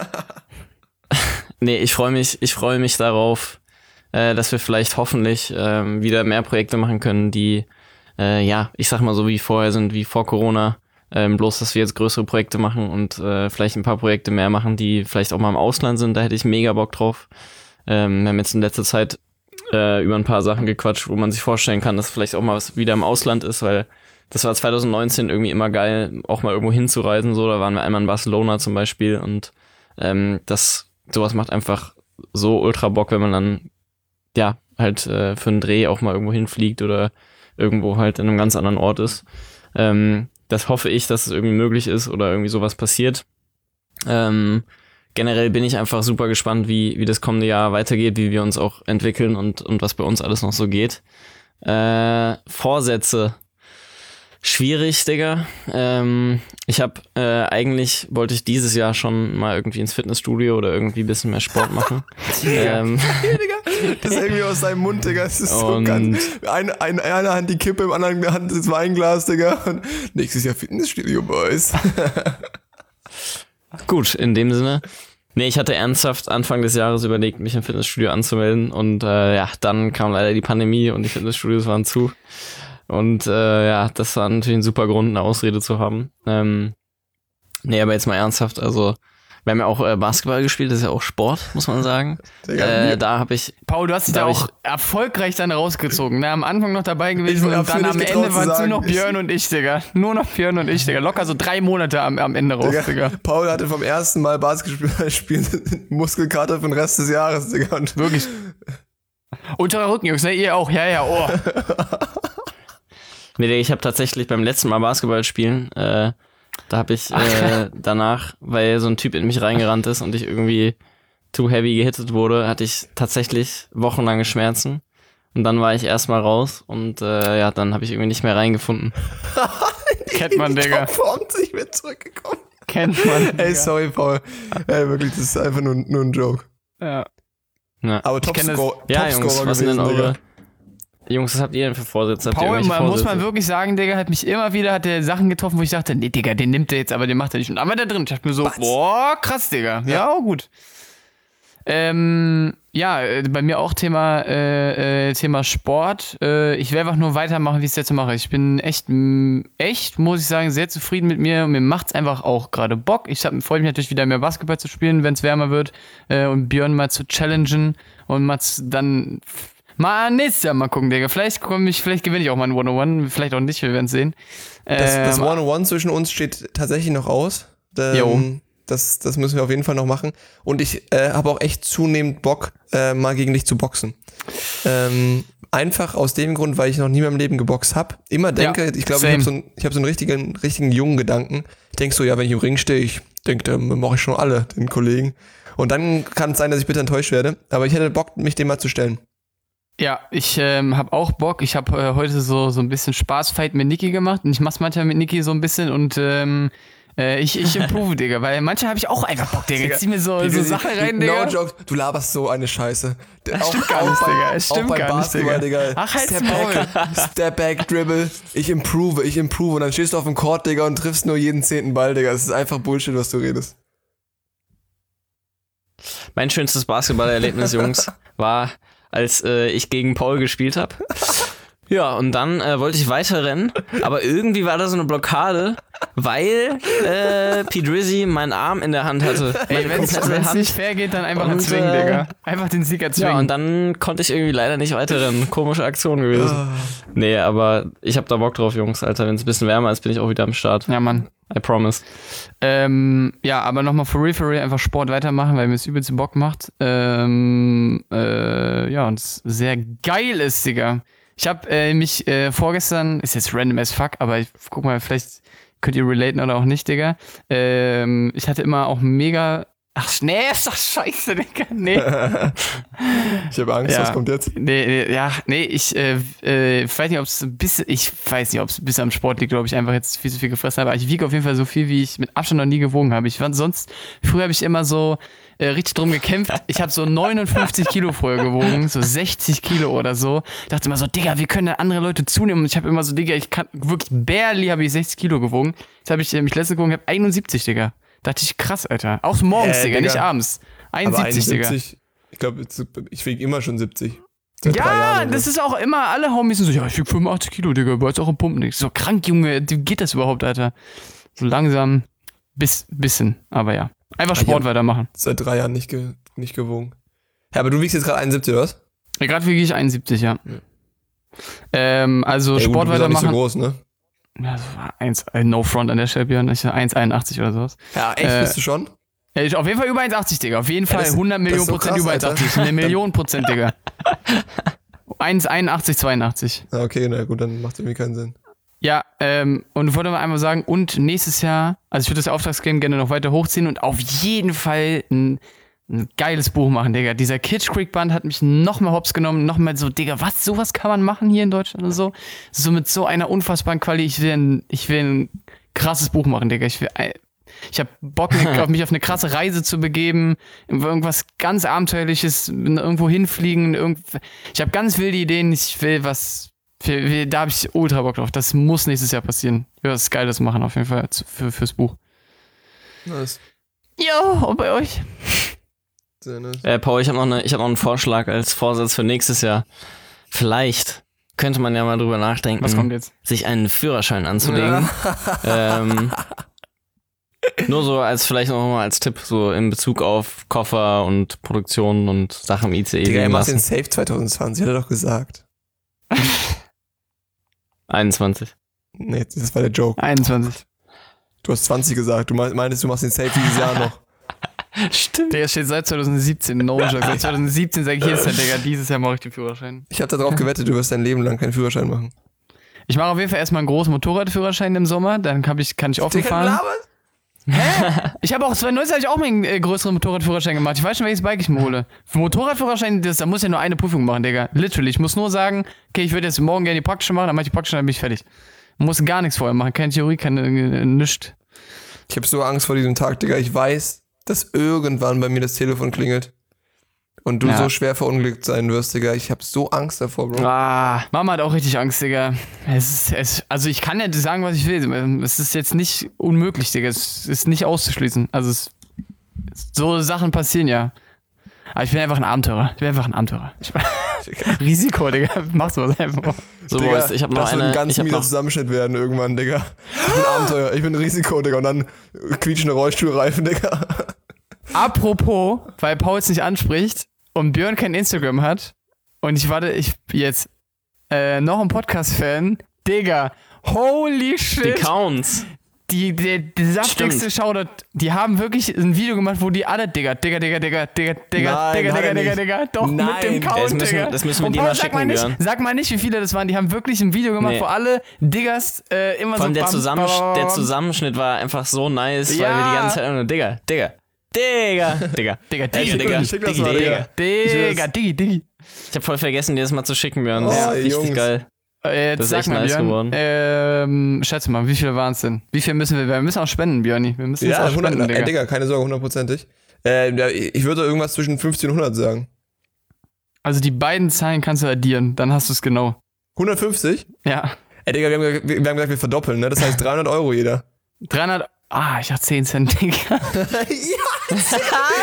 nee, ich freue mich, ich freue mich darauf, äh, dass wir vielleicht hoffentlich ähm, wieder mehr Projekte machen können, die, äh, ja, ich sag mal so wie vorher sind, wie vor Corona. Ähm, bloß, dass wir jetzt größere Projekte machen und äh, vielleicht ein paar Projekte mehr machen, die vielleicht auch mal im Ausland sind. Da hätte ich mega Bock drauf. Ähm, wir haben jetzt in letzter Zeit äh, über ein paar Sachen gequatscht, wo man sich vorstellen kann, dass vielleicht auch mal was wieder im Ausland ist, weil das war zwanzig neunzehn irgendwie immer geil, auch mal irgendwo hinzureisen. So, da waren wir einmal in Barcelona zum Beispiel und ähm, das sowas macht einfach so ultra Bock, wenn man dann ja halt äh, für einen Dreh auch mal irgendwo hinfliegt oder irgendwo halt in einem ganz anderen Ort ist. Ähm, das hoffe ich, dass es irgendwie möglich ist oder irgendwie sowas passiert. Ähm, Generell bin ich einfach super gespannt, wie wie das kommende Jahr weitergeht, wie wir uns auch entwickeln und und was bei uns alles noch so geht. Äh, Vorsätze. Schwierig, Digga. Ähm, ich habe äh, eigentlich wollte ich dieses Jahr schon mal irgendwie ins Fitnessstudio oder irgendwie ein bisschen mehr Sport machen. ähm, Digga, das ist irgendwie aus seinem Mund, Digga. Das ist so ganz. Eine, eine, eine Hand die Kippe, im anderen Hand das Weinglas, Digga. Und nächstes Jahr Fitnessstudio, Boys. Gut, in dem Sinne. Nee, ich hatte ernsthaft Anfang des Jahres überlegt, mich im Fitnessstudio anzumelden und äh, ja, dann kam leider die Pandemie und die Fitnessstudios waren zu. Und äh, ja, das war natürlich ein super Grund, eine Ausrede zu haben. Ähm, nee, aber jetzt mal ernsthaft, also wir haben ja auch äh, Basketball gespielt, das ist ja auch Sport, muss man sagen. Äh, da habe ich... Paul, du hast dich da auch ich, erfolgreich dann rausgezogen. Ne? Am Anfang noch dabei gewesen und dann am Ende waren es nur noch Björn und ich, Digga. Nur noch Björn und ich, Digga. Locker so drei Monate am, am Ende raus, Digga. Digga. Paul hatte vom ersten Mal Basketball spielen Muskelkater für den Rest des Jahres, Digga. Und wirklich. Unterer Rücken, Jungs, ne? Ihr auch. Ja, ja, oh. Nee, ich habe tatsächlich beim letzten Mal Basketball spielen, äh, da habe ich äh, danach, weil so ein Typ in mich reingerannt ist und ich irgendwie too heavy gehittet wurde, hatte ich tatsächlich wochenlange Schmerzen. Und dann war ich erstmal raus und äh, ja, dann habe ich irgendwie nicht mehr reingefunden. Kennt man, Digga. Form sich mit zurückgekommen. Kennt man. Digga. Ey, sorry, Paul. Ey, wirklich, das ist einfach nur, nur ein Joke. Ja. ja. Aber Topscorer Ja, Jungs, was sind denn eure... Digga. Jungs, was habt ihr denn für Vorsätze? Habt Paul, ihr man, Vorsätze? muss man wirklich sagen, Digga, hat mich immer wieder, hat der Sachen getroffen, wo ich dachte, nee, Digga, den nimmt er jetzt, aber den macht er nicht. Und dann war der drin. Ich dachte mir so, Was? boah, krass, Digga. Ja, ja gut. Ähm, ja, äh, bei mir auch Thema, äh, äh, Thema Sport. Äh, ich will einfach nur weitermachen, wie ich es jetzt mache. Ich bin echt, m, echt, muss ich sagen, sehr zufrieden mit mir. Mir macht's einfach auch gerade Bock. Ich freue mich natürlich wieder mehr Basketball zu spielen, wenn es wärmer wird. Äh, und Björn mal zu challengen und mal zu, dann mal nächstes Jahr mal gucken, Digga. Vielleicht komme ich, vielleicht gewinne ich auch mal ein one-on-one, vielleicht auch nicht, wir werden sehen. Das, das Ähm, one-on-one zwischen uns steht tatsächlich noch aus. Ähm, Jo. Das, das müssen wir auf jeden Fall noch machen. Und ich äh, habe auch echt zunehmend Bock, äh, mal gegen dich zu boxen. Ähm, einfach aus dem Grund, weil ich noch nie in meinem Leben geboxt habe. Immer denke, Ja, ich glaube, ich same. habe so, ein, ich hab so einen richtigen, richtigen jungen Gedanken. Ich denke so, ja, wenn ich im Ring stehe, ich denke, dann mache ich schon alle, den Kollegen. Und dann kann es sein, dass ich bitter enttäuscht werde. Aber ich hätte Bock, mich dem mal zu stellen. Ja, ich ähm, habe auch Bock. Ich habe äh, heute so so ein bisschen Spaßfight mit Niki gemacht. Und ich mach's manchmal mit Niki so ein bisschen und ähm, äh, ich, ich improve, Digga. Weil manchmal habe ich auch einfach Bock, Digga. Ich zieh mir so, so Sachen rein, Digga. No joke, du laberst so eine Scheiße. Das stimmt gar nicht, Digga. Es stimmt auch beim gar nicht, Basketball, Digga. Digga. Ach, halt's Step Maul. back, Step back, Dribble. Ich improve, ich improve. Und dann stehst du auf dem Court, Digga, und triffst nur jeden zehnten Ball, Digga. Das ist einfach Bullshit, was du redest. Mein schönstes Basketballerlebnis, Jungs, war, als äh, ich gegen Paul gespielt habe. Ja, und dann äh, wollte ich weiterrennen, aber irgendwie war da so eine Blockade, weil äh, P. Drizzy meinen Arm in der Hand hatte. Ey, wenn es nicht fair geht, dann einfach erzwingen, äh, Digga. Einfach den Sieg erzwingen. Ja, und dann konnte ich irgendwie leider nicht weiterrennen. Komische Aktion gewesen. Nee, aber ich hab da Bock drauf, Jungs. Alter, wenn es ein bisschen wärmer ist, bin ich auch wieder am Start. Ja, Mann. I promise. Ähm, ja, aber nochmal for real, for real einfach Sport weitermachen, weil mir es übelst Bock macht. Ähm, äh, ja, und es sehr geil ist, Digga. Ich hab äh, mich äh, vorgestern, ist jetzt random as fuck, aber ich guck mal, vielleicht könnt ihr relaten oder auch nicht, Digga. Ähm, ich hatte immer auch mega... Ach, nee, ist doch scheiße, Digga. Nee. Ich habe Angst, Ja. was kommt jetzt? Nee, nee, ja, nee, ich äh, äh, weiß nicht, ob es bis, ich weiß nicht, ob es bis am Sport liegt, ob ich einfach jetzt viel zu viel gefressen habe, aber ich wiege auf jeden Fall so viel, wie ich mit Abstand noch nie gewogen habe. Ich fand sonst, früher habe ich immer so äh, richtig drum gekämpft. Ich habe so neunundfünfzig Kilo früher gewogen, so sechzig Kilo oder so. Ich dachte immer so, Digga, wie können denn andere Leute zunehmen? Und ich habe immer so, Digga, ich kann wirklich, barely habe ich sechzig Kilo gewogen. Jetzt habe ich äh, mich letztens gewogen, habe einundsiebzig, Digga. Dachte ich, krass, Alter. Auch morgens, Äh, Digga, Digga. nicht abends. einundsiebzig, Digga. Ich glaube, ich wiege immer schon siebzig. Seit drei Ja, Jahren oder das so. ist auch immer, alle Homies sind so, ja, ich wiege fünfundachtzig Kilo, Digga, aber jetzt auch im Pumpen. Ich so, krank, Junge, wie geht das überhaupt, Alter? So langsam, bis, bisschen, aber ja. Einfach Sport Ja. weitermachen. Seit drei Jahren nicht, ge nicht gewogen. Ja, aber du wiegst jetzt gerade einundsiebzig, oder was? Ja, gerade wiege ich einundsiebzig, ja. Ähm, also Ja, gut, Sport du bist auch nicht weitermachen. so groß, ne? Ja, das war eins, äh, no front an der Stelle, Björn. Ich war eins Komma einundachtzig oder sowas. Ja, echt, Äh, bist du schon? Ja, ich auf jeden Fall über eins Komma achtzig, Digga. Auf jeden Ja, Fall das- hundert das Millionen ist so Prozent krass, über eins Komma achtzig. Alter. Eine Million Prozent, Digga. eins Komma einundachtzig, zweiundachtzig. Ja, okay, na gut, dann macht irgendwie keinen Sinn. Ja, ähm, und ich wollte mal einmal sagen, und nächstes Jahr, also ich würde das Auftragsgame gerne noch weiter hochziehen und auf jeden Fall ein, ein geiles Buch machen, Digga. Dieser Kitsch Creek Band hat mich nochmal hops genommen, nochmal so, Digga, was, sowas kann man machen hier in Deutschland und so? So mit so einer unfassbaren Quali, ich will ein, ich will ein krasses Buch machen, Digga. Ich will, ich hab Bock, auf mich auf eine krasse Reise zu begeben, irgendwas ganz Abenteuerliches, irgendwo hinfliegen, irgend, ich habe ganz wilde Ideen, ich will was, für, für, da habe ich ultra Bock drauf. Das muss nächstes Jahr passieren. Ich will was Geiles machen, auf jeden Fall, zu- für, fürs Buch. Nice. Ja, und bei euch? Sehr nice. Äh, Paul, ich habe noch, eine- ich hab noch einen Vorschlag als Vorsatz für nächstes Jahr. Vielleicht könnte man ja mal drüber nachdenken, Was kommt jetzt? sich einen Führerschein anzulegen. ähm, nur so als vielleicht noch mal als Tipp, so in Bezug auf Koffer und Produktion und Sachen im I C E. Digga, er liegen macht den lassen. Safe zwanzig zwanzig, hat er doch gesagt. einundzwanzig. Nee, das war der Joke. einundzwanzig. Du hast zwanzig gesagt, du mein- meintest, du machst den Safe dieses Jahr noch. Stimmt. Der steht seit zwanzig siebzehn, no joke. Seit zwanzig siebzehn sage ich jedes Jahr, Digga, dieses Jahr mache ich den Führerschein. Ich habe da drauf gewettet, du wirst dein Leben lang keinen Führerschein machen. Ich mache auf jeden Fall erstmal einen großen Motorradführerschein im Sommer, dann kann ich, kann ich offen Digga, du fahren. laberst? Hä? Ich habe auch zweitausendneunzehn hab ich auch meinen äh, größeren Motorradführerschein gemacht. Ich weiß schon, welches Bike ich mir hole. Für Motorradführerschein, das, da muss ich ja nur eine Prüfung machen, Digga. Literally. Ich muss nur sagen, okay, ich würde jetzt morgen gerne die praktische machen, dann mache ich die praktische, dann bin ich fertig. Ich muss gar nichts vorher machen. Keine Theorie, keine, äh, nichts. Ich habe so Angst vor diesem Tag, Digga. Ich weiß, dass irgendwann bei mir das Telefon klingelt. Und du ja. so schwer verunglückt sein wirst, Digga. Ich habe so Angst davor, Bro. Ah, Mama hat auch richtig Angst, Digga. Es ist, es, also ich kann ja sagen, was ich will. Es ist jetzt nicht unmöglich, Digga. Es ist nicht auszuschließen. Also es, so Sachen passieren ja. Aber ich bin einfach ein Abenteurer. Ich bin einfach ein Abenteurer. Ich bin Risiko, Digga. Mach sowas einfach. So, Digga, Boys, ich hab noch das eine... wird ein ganz mieser Zusammenschnitt werden irgendwann, Digga. Ich bin Abenteuer. Ich bin Risiko, Digga. Und dann quietschende Rollstuhlreifen, Digga. Apropos, weil Paul es nicht anspricht und Björn kein Instagram hat und ich warte, ich jetzt äh, noch ein Podcast-Fan, Digga, holy shit. Die Counts. Die, die, die saftigste Shoutout, die haben wirklich ein Video gemacht, wo die alle, Digga, Digga, Digga, Digga, Digga, Digga, Nein, Digga, Digga, Digga, nicht. Digga, doch, Nein. mit dem Count, das müssen, Digga. das müssen wir und dir Paul, mal sag schicken, mal nicht, Björn. Sag mal nicht, wie viele das waren, die haben wirklich ein Video gemacht, Nee. wo alle Diggers äh, immer Vor allem so... der, bam, Zusammen bam, der bam. Zusammenschnitt war einfach so nice, Ja. weil wir die ganze Zeit nur Digga, Digga, Digga, Digga, Digga, Digga, Digga, Digga, schick das Digga, mal, Digga. Digga, Diggi, Diggi. Ich hab voll vergessen, dir das mal zu schicken, Björn. Das Oh, ist richtig Jungs. geil. Äh, Jetzt Das ist sag echt mal, nice Björn, geworden. ähm, schätze mal, wie viele waren es denn? Wie viel müssen wir, wir müssen auch spenden, Björni. Wir müssen jetzt Ja, auch spenden, hundert, Digga. äh, Digga, keine Sorge, hundertprozentig. Äh, ja, ich würde irgendwas zwischen fünfzig und hundert sagen. Also die beiden Zahlen kannst du addieren, dann hast du es genau. hundertfünfzig? Ja. Ey, Digga, wir haben, wir, wir haben gesagt, wir verdoppeln, ne? Das heißt dreihundert Euro jeder. dreihundert, ah, ich dachte zehn Cent, Digga. ja, zehn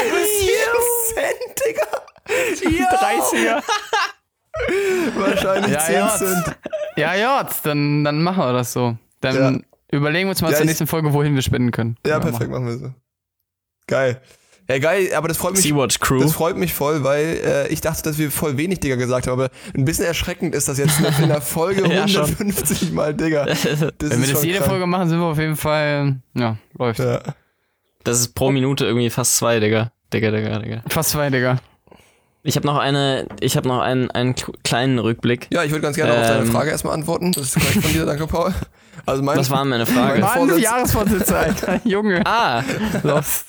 Cent, Digga. Ja. dreißiger. Wahrscheinlich Ja, zehn ja. Cent. Ja, ja, dann, dann machen wir das so. Dann Ja. überlegen wir uns mal Ja, zur ich- nächsten Folge, wohin wir spenden können. Ja, Ja, perfekt, machen wir so. Geil. Ja, geil, aber das freut mich. Sea-Watch Crew. Das freut mich voll, weil äh, ich dachte, dass wir voll wenig Digga gesagt haben, aber ein bisschen erschreckend ist das jetzt in der Folge Ja, schon. hundertfünfzig Mal Digga. Das Wenn wir das schon jede krank. Folge machen, sind wir auf jeden Fall, ja, läuft. Ja. Das ist pro Minute irgendwie fast zwei, Digga. Digga, Digga, Digga. Fast zwei, Digga. Ich habe noch eine, ich habe noch einen, einen k- kleinen Rückblick. Ja, ich würde ganz gerne auf deine Ähm, Frage erstmal antworten. Das ist korrekt von dir, danke Paul. Also mein, Was war meine Frage? mein Mann, Vorsatz- Jahresvorsätze, Alter. Junge. Ah, Los.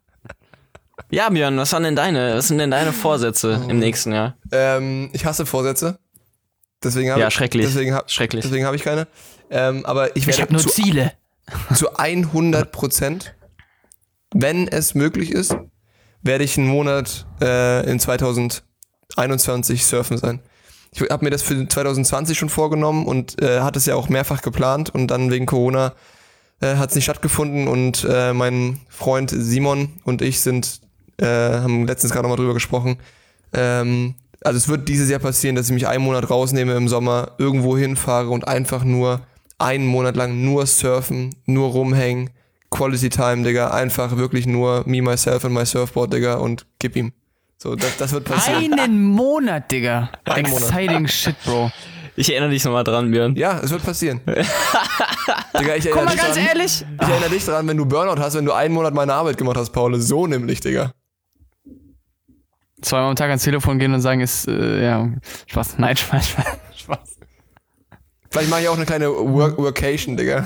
ja, Björn, was waren denn deine, was sind denn deine Vorsätze im nächsten Jahr? ähm, ich hasse Vorsätze. Deswegen habe Ja, ich, schrecklich. Deswegen habe Schrecklich. deswegen hab ich keine. Ähm, aber ich Ich werde habe nur zu, Ziele. zu hundert Prozent, wenn es möglich ist, werde ich einen Monat äh, in zwanzig einundzwanzig surfen sein. Ich habe mir das für zwanzig zwanzig schon vorgenommen und äh, hatte es ja auch mehrfach geplant und dann wegen Corona äh, hat es nicht stattgefunden und äh, mein Freund Simon und ich sind äh, haben letztens gerade nochmal drüber gesprochen. Ähm, also es wird dieses Jahr passieren, dass ich mich einen Monat rausnehme im Sommer, irgendwo hinfahre und einfach nur einen Monat lang nur surfen, nur rumhängen, Quality Time, Digga, einfach wirklich nur me, myself and my surfboard, Digga, und gib ihm. So, das, das wird passieren. Einen Monat, Digga. Ein Monat. Exciting shit, Bro. Ich erinnere dich nochmal dran, Björn. Ja, es wird passieren. Digga, ich Guck erinnere mal, dich ganz dran, ehrlich. ich erinnere dich dran, wenn du Burnout hast, wenn du einen Monat meine Arbeit gemacht hast, Paul. So nämlich, Digga. Zweimal am Tag ans Telefon gehen und sagen, ist, äh, ja, Spaß. Nein, Spaß, Spaß, Spaß. Vielleicht mache ich auch eine kleine Work Workation, Digga.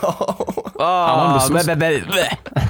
Oh, bist du's? bäh, bäh, bäh.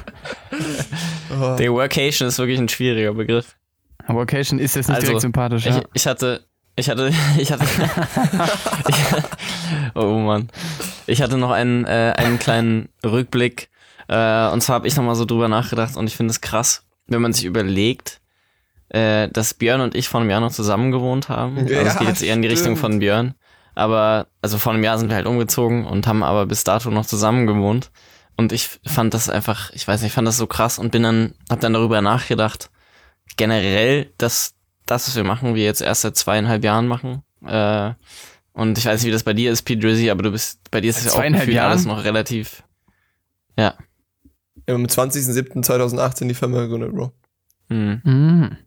Der Workation ist wirklich ein schwieriger Begriff. Vocation ist jetzt nicht Also, direkt sympathisch, Ich, ja. ich hatte, ich hatte, ich hatte, ich, oh Mann. Ich hatte noch einen, äh, einen kleinen Rückblick. Äh, und zwar habe ich nochmal so drüber nachgedacht und ich finde es krass, wenn man sich überlegt, äh, dass Björn und ich vor einem Jahr noch zusammen gewohnt haben. Also Ja, es geht jetzt eher in die Richtung stimmt. von Björn. Aber, also vor einem Jahr sind wir halt umgezogen und haben aber bis dato noch zusammen gewohnt. Und ich fand das einfach, ich weiß nicht, ich fand das so krass und bin dann, hab dann darüber nachgedacht, generell, dass das, was wir machen, wir jetzt erst seit zweieinhalb Jahren machen. Äh, und ich weiß nicht, wie das bei dir ist, P. Drizzy, aber du bist, bei dir ist es ja auch zweieinhalb gefühlt Jahren? alles noch relativ, ja. Wir haben am zwanzigsten siebten zweitausendachtzehn die Firma gegründet, Bro. Mhm. Mhm.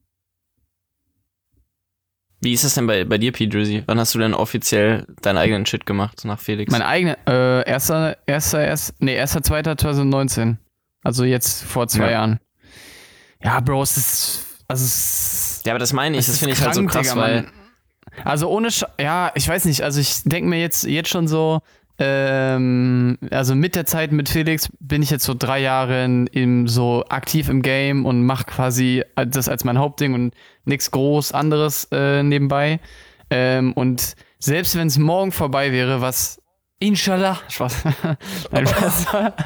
Wie ist es denn bei, bei dir, P. Drizzy? Wann hast du denn offiziell deinen eigenen Shit gemacht nach Felix? Mein eigener, äh, erster, erster, erst, nee, erster, zweiter zwanzig neunzehn. Also jetzt vor zwei Ja. Jahren. Ja, Bro, es ist, also es ja, aber das meine ich, es das ist finde ich halt so krank, krass, Digga, weil, Mann. Also ohne, Sch ja, ich weiß nicht, also ich denke mir jetzt, jetzt schon so, ähm, also mit der Zeit mit Felix bin ich jetzt so drei Jahre in, im, so aktiv im Game und mache quasi das als mein Hauptding und nichts groß anderes äh, nebenbei. Ähm, und selbst wenn es morgen vorbei wäre, was Inshallah, Spaß. Nein, Spaß.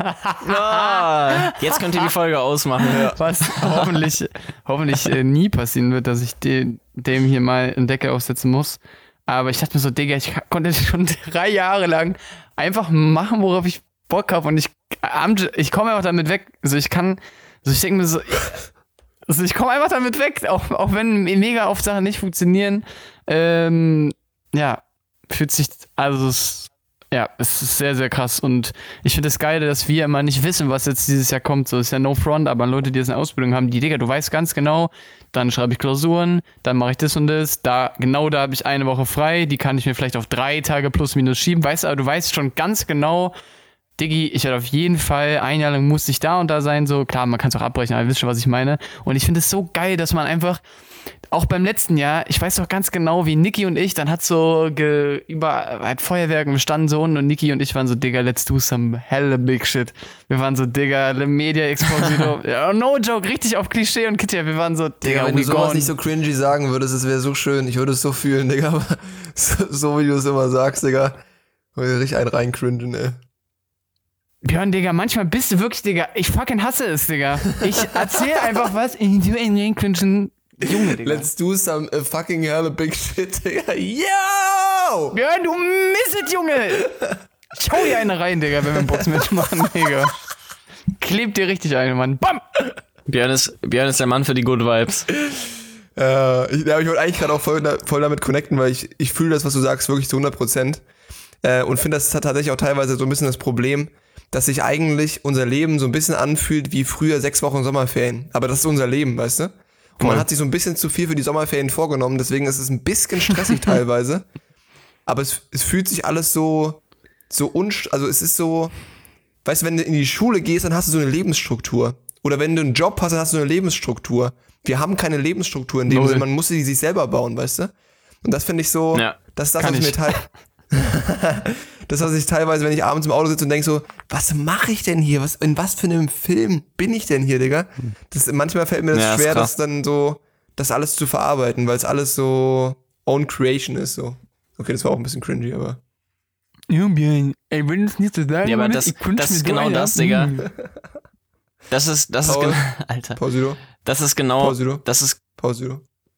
Ah, jetzt könnt ihr die Folge ausmachen. Ja. Was hoffentlich, hoffentlich äh, nie passieren wird, dass ich de, dem hier mal einen Deckel aufsetzen muss. Aber ich dachte mir so, Digga, ich konnte schon drei Jahre lang einfach machen, worauf ich Bock habe. Und ich, ich komme einfach damit weg. Also ich kann, also ich denke mir so, also ich komme einfach damit weg, auch, auch wenn mega oft Sachen nicht funktionieren. Ähm, ja, fühlt sich, also es, ja, es ist sehr, sehr krass. Und ich finde es geil, dass wir immer nicht wissen, was jetzt dieses Jahr kommt. So ist ja no front, aber Leute, die jetzt eine Ausbildung haben, die, Digga, du weißt ganz genau, dann schreibe ich Klausuren, dann mache ich das und das. Da, genau da habe ich eine Woche frei, die kann ich mir vielleicht auf drei Tage plus minus schieben. Weißt du, aber du weißt schon ganz genau, Diggi, ich werde auf jeden Fall ein Jahr lang muss ich da und da sein. So, klar, man kann es auch abbrechen, aber ihr wisst schon, was ich meine. Und ich finde es so geil, dass man einfach, auch beim letzten Jahr, ich weiß doch ganz genau, wie Niki und ich, dann hat so ge, über halt Feuerwerken, wir standen so unten und Niki und ich waren so, Digga, let's do some hella big shit. Wir waren so, Digga, Le Media Exposito. Ja, no joke, richtig auf Klischee und Kitty. Wir waren so, Digga, Digga, wenn du sowas gone. Nicht so cringy sagen würdest, es wäre so schön. Ich würde es so fühlen, Digga. Aber so, so wie du es immer sagst, Digga. Würde richtig einen rein cringen, ey. Björn, Digga, manchmal bist du wirklich, Digga, ich fucking hasse es, Digga. Ich erzähl einfach was, ich do einen cringen. Junge, Digga. Let's do some uh, fucking hella big shit, Digga. Yo! Björn, du Misset, Junge! Schau dir eine rein, Digga, wenn wir ein Boxmatch machen, Digga. Klebt dir richtig ein, Mann. Bam! Björn ist, Björn ist der Mann für die Good Vibes. Äh, ich, ja, ich wollte eigentlich gerade auch voll, voll damit connecten, weil ich, ich fühle das, was du sagst, wirklich zu hundert Prozent. Äh, und finde, das hat tatsächlich auch teilweise so ein bisschen das Problem, dass sich eigentlich unser Leben so ein bisschen anfühlt wie früher sechs Wochen Sommerferien. Aber das ist unser Leben, weißt du? Und man hat sich so ein bisschen zu viel für die Sommerferien vorgenommen, deswegen ist es ein bisschen stressig teilweise. Aber es, es fühlt sich alles so, so unst, also es ist so, weißt du, wenn du in die Schule gehst, dann hast du so eine Lebensstruktur. Oder wenn du einen Job hast, dann hast du eine Lebensstruktur. Wir haben keine Lebensstruktur in dem Sinne, man muss sie sich selber bauen, weißt du? Und das finde ich so, ja, das ist das, was ich mir teil das, was ich teilweise, wenn ich abends im Auto sitze und denke so, was mache ich denn hier? Was, in was für einem Film bin ich denn hier, Digga? Das, manchmal fällt mir das ja, schwer, das dann so, das alles zu verarbeiten, weil es alles so own creation ist, so. Okay, das war auch ein bisschen cringy, aber. Ja, Björn, ey, wenn es nicht so sagen ja, aber das, ich das ist genau das, Digga. Das ist, das ist genau, Alter. Pausido. Das ist genau, Pausido. das ist, Pausido.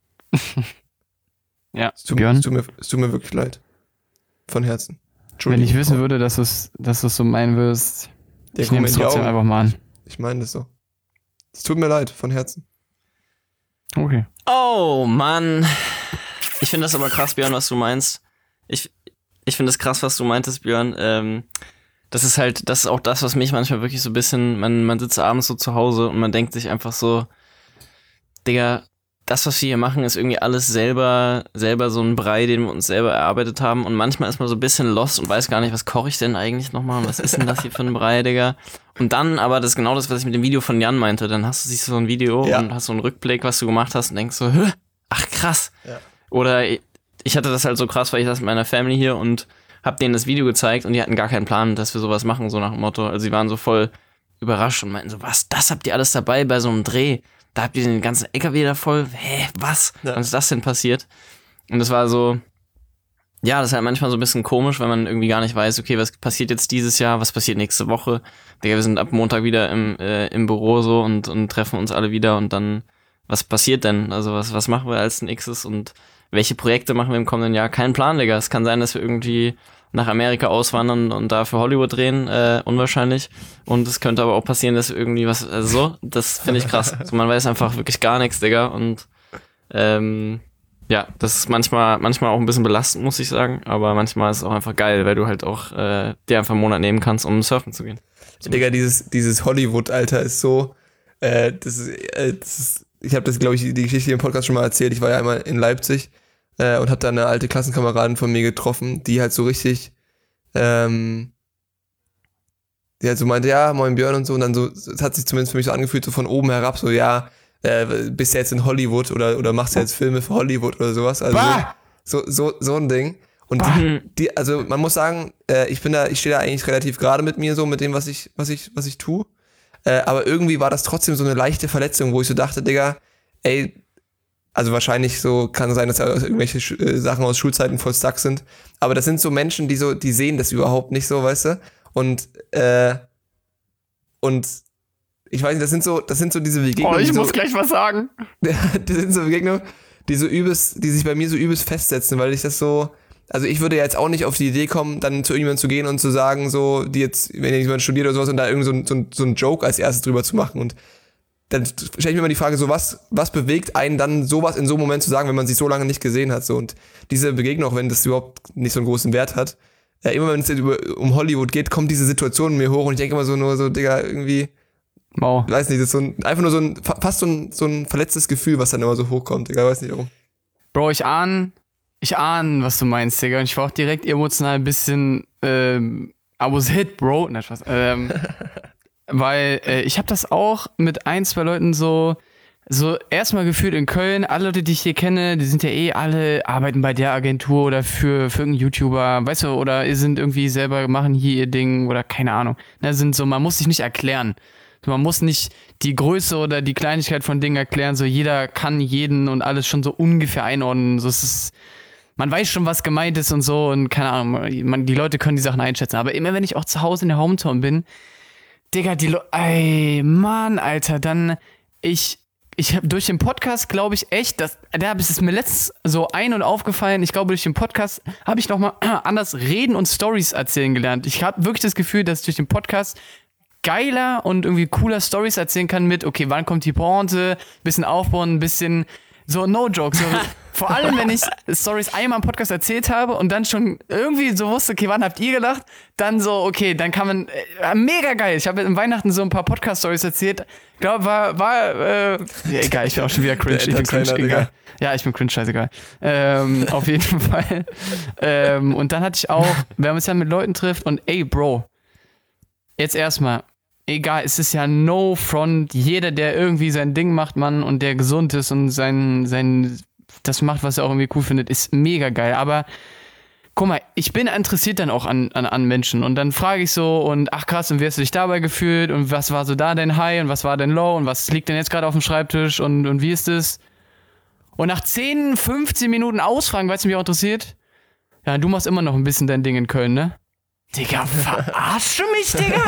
Ja, es tut, es, tut mir, es tut mir wirklich leid. Von Herzen. Wenn ich wissen würde, dass du es dass du's so meinen wirst, ja, ich nehme es trotzdem einfach mal an. Ich meine das so. Es tut mir leid, von Herzen. Okay. Oh, Mann. Ich finde das aber krass, Björn, was du meinst. Ich, ich finde es krass, was du meintest, Björn. Ähm, das ist halt, das ist auch das, was mich manchmal wirklich so ein bisschen, man, man sitzt abends so zu Hause und man denkt sich einfach so, Digga, das, was wir hier machen, ist irgendwie alles selber, selber so ein Brei, den wir uns selber erarbeitet haben. Und manchmal ist man so ein bisschen lost und weiß gar nicht, was koche ich denn eigentlich nochmal? Was ist denn das hier für ein Brei, Digga? Und dann, aber das ist genau das, was ich mit dem Video von Jan meinte. Dann hast du sich so ein Video ja. und hast so einen Rückblick, was du gemacht hast und denkst so, Hö, ach krass. Ja. Oder ich hatte das halt so krass, weil ich das mit meiner Family hier und hab denen das Video gezeigt und die hatten gar keinen Plan, dass wir sowas machen, so nach dem Motto. Also sie waren so voll überrascht und meinten so, was, das habt ihr alles dabei bei so einem Dreh? Da habt ihr den ganzen L K W da voll, hä, was? Ja. Wann ist das denn passiert? Und das war so, ja, das ist halt manchmal so ein bisschen komisch, wenn man irgendwie gar nicht weiß, okay, was passiert jetzt dieses Jahr, was passiert nächste Woche? Digga, wir sind ab Montag wieder im, äh, im Büro so und, und treffen uns alle wieder und dann, was passiert denn? Also was, was machen wir als nächstes und welche Projekte machen wir im kommenden Jahr? Kein Plan, Digga. Es kann sein, dass wir irgendwie nach Amerika auswandern und da für Hollywood drehen, äh, unwahrscheinlich. Und es könnte aber auch passieren, dass irgendwie was, also so, das finde ich krass. Also man weiß einfach wirklich gar nichts, Digga. Und ähm, ja, das ist manchmal, manchmal auch ein bisschen belastend, muss ich sagen. Aber manchmal ist es auch einfach geil, weil du halt auch äh, dir einfach einen Monat nehmen kannst, um surfen zu gehen. So. Digga, dieses, dieses Hollywood-Alter ist so, äh, das ist, äh, das ist ich habe das, glaube ich, die Geschichte im Podcast schon mal erzählt. Ich war ja einmal in Leipzig äh, und habe da eine alte Klassenkameradin von mir getroffen, die halt so richtig, ähm, die halt so meinte, ja, moin Björn und so. Und dann so, es hat sich zumindest für mich so angefühlt, so von oben herab, so, ja, äh, bist du jetzt in Hollywood oder, oder machst du jetzt Filme für Hollywood oder sowas. Also so, so, so ein Ding. Und die, die, also man muss sagen, äh, ich bin da, ich stehe da eigentlich relativ gerade mit mir so, mit dem, was ich, was ich, was ich tue. Äh, aber irgendwie war das trotzdem so eine leichte Verletzung, wo ich so dachte, Digga, ey, also wahrscheinlich so kann sein, dass da irgendwelche Sch- äh, Sachen aus Schulzeiten voll stuck sind. Aber das sind so Menschen, die so, die sehen das überhaupt nicht so, weißt du? Und, äh, und ich weiß nicht, das sind so, das sind so diese Begegnungen. Oh, ich die muss so, gleich was sagen. Das sind so Begegnungen, die so übelst, die sich bei mir so übelst festsetzen, weil ich das so, also ich würde jetzt auch nicht auf die Idee kommen, dann zu irgendjemandem zu gehen und zu sagen, so, die jetzt, wenn jemand studiert oder sowas und da irgendwie so, ein- so, ein- so einen Joke als erstes drüber zu machen. Und dann stelle ich mir immer die Frage, so was, was bewegt einen dann sowas in so einem Moment zu sagen, wenn man sich so lange nicht gesehen hat, so. Und diese Begegnung, auch wenn das überhaupt nicht so einen großen Wert hat, äh, immer wenn es jetzt über, um Hollywood geht, kommt diese Situation in mir hoch und ich denke immer so nur so, Digga, irgendwie, wow. weiß nicht, das ist so ein, einfach nur so ein, fa- fast so ein, so ein verletztes Gefühl, was dann immer so hochkommt, Digga, weiß nicht warum. Bro, ich ahne, ich ahne, was du meinst, Digga. Und ich war auch direkt emotional ein bisschen, ähm, I was hit, Bro. Nein, Spaß. Ähm, weil äh, ich habe das auch mit ein, zwei Leuten so, so erstmal gefühlt in Köln. Alle Leute, die ich hier kenne, die sind ja eh alle, arbeiten bei der Agentur oder für, für irgendeinen YouTuber, weißt du, oder sind irgendwie selber, machen hier ihr Ding oder keine Ahnung. Ne, sind so, man muss sich nicht erklären. Man muss nicht die Größe oder die Kleinigkeit von Dingen erklären, so jeder kann jeden und alles schon so ungefähr einordnen. So, es ist, man weiß schon, was gemeint ist und so und keine Ahnung, man, die Leute können die Sachen einschätzen. Aber immer wenn ich auch zu Hause in der Hometown bin, Digga, die Leute, ey, Mann, Alter, dann, ich, ich habe durch den Podcast, glaube ich, echt, dass, da ist es mir letztens so ein- und aufgefallen, ich glaube, durch den Podcast habe ich nochmal anders reden und Stories erzählen gelernt. Ich habe wirklich das Gefühl, dass ich durch den Podcast geiler und irgendwie cooler Stories erzählen kann mit, okay, wann kommt die Pointe, bisschen aufbauen, ein bisschen so no joke. So, vor allem, wenn ich Stories einmal im Podcast erzählt habe und dann schon irgendwie so wusste, okay, wann habt ihr gelacht? Dann so, okay, dann kann man, äh, mega geil. Ich habe im Weihnachten so ein paar Podcast-Stories erzählt. Ich glaube, war, war, äh, ja, egal, ich bin auch schon wieder cringe. Ich bin cringe, egal. Ja, ich bin cringe, scheißegal. Ähm, auf jeden Fall. Ähm, und dann hatte ich auch, wenn man sich dann mit Leuten trifft und ey, Bro, jetzt erstmal, egal, es ist ja no front. Jeder, der irgendwie sein Ding macht, Mann, und der gesund ist und sein, sein, das macht, was er auch irgendwie cool findet, ist mega geil. Aber guck mal, ich bin interessiert dann auch an, an, an Menschen. Und dann frage ich so, und ach krass, und wie hast du dich dabei gefühlt? Und was war so da dein High? Und was war dein Low? Und was liegt denn jetzt gerade auf dem Schreibtisch? Und, und wie ist es? Und nach zehn, fünfzehn Minuten Ausfragen, weil es mich auch interessiert, ja, du machst immer noch ein bisschen dein Ding in Köln, ne? Digga, verarsche mich, Digga?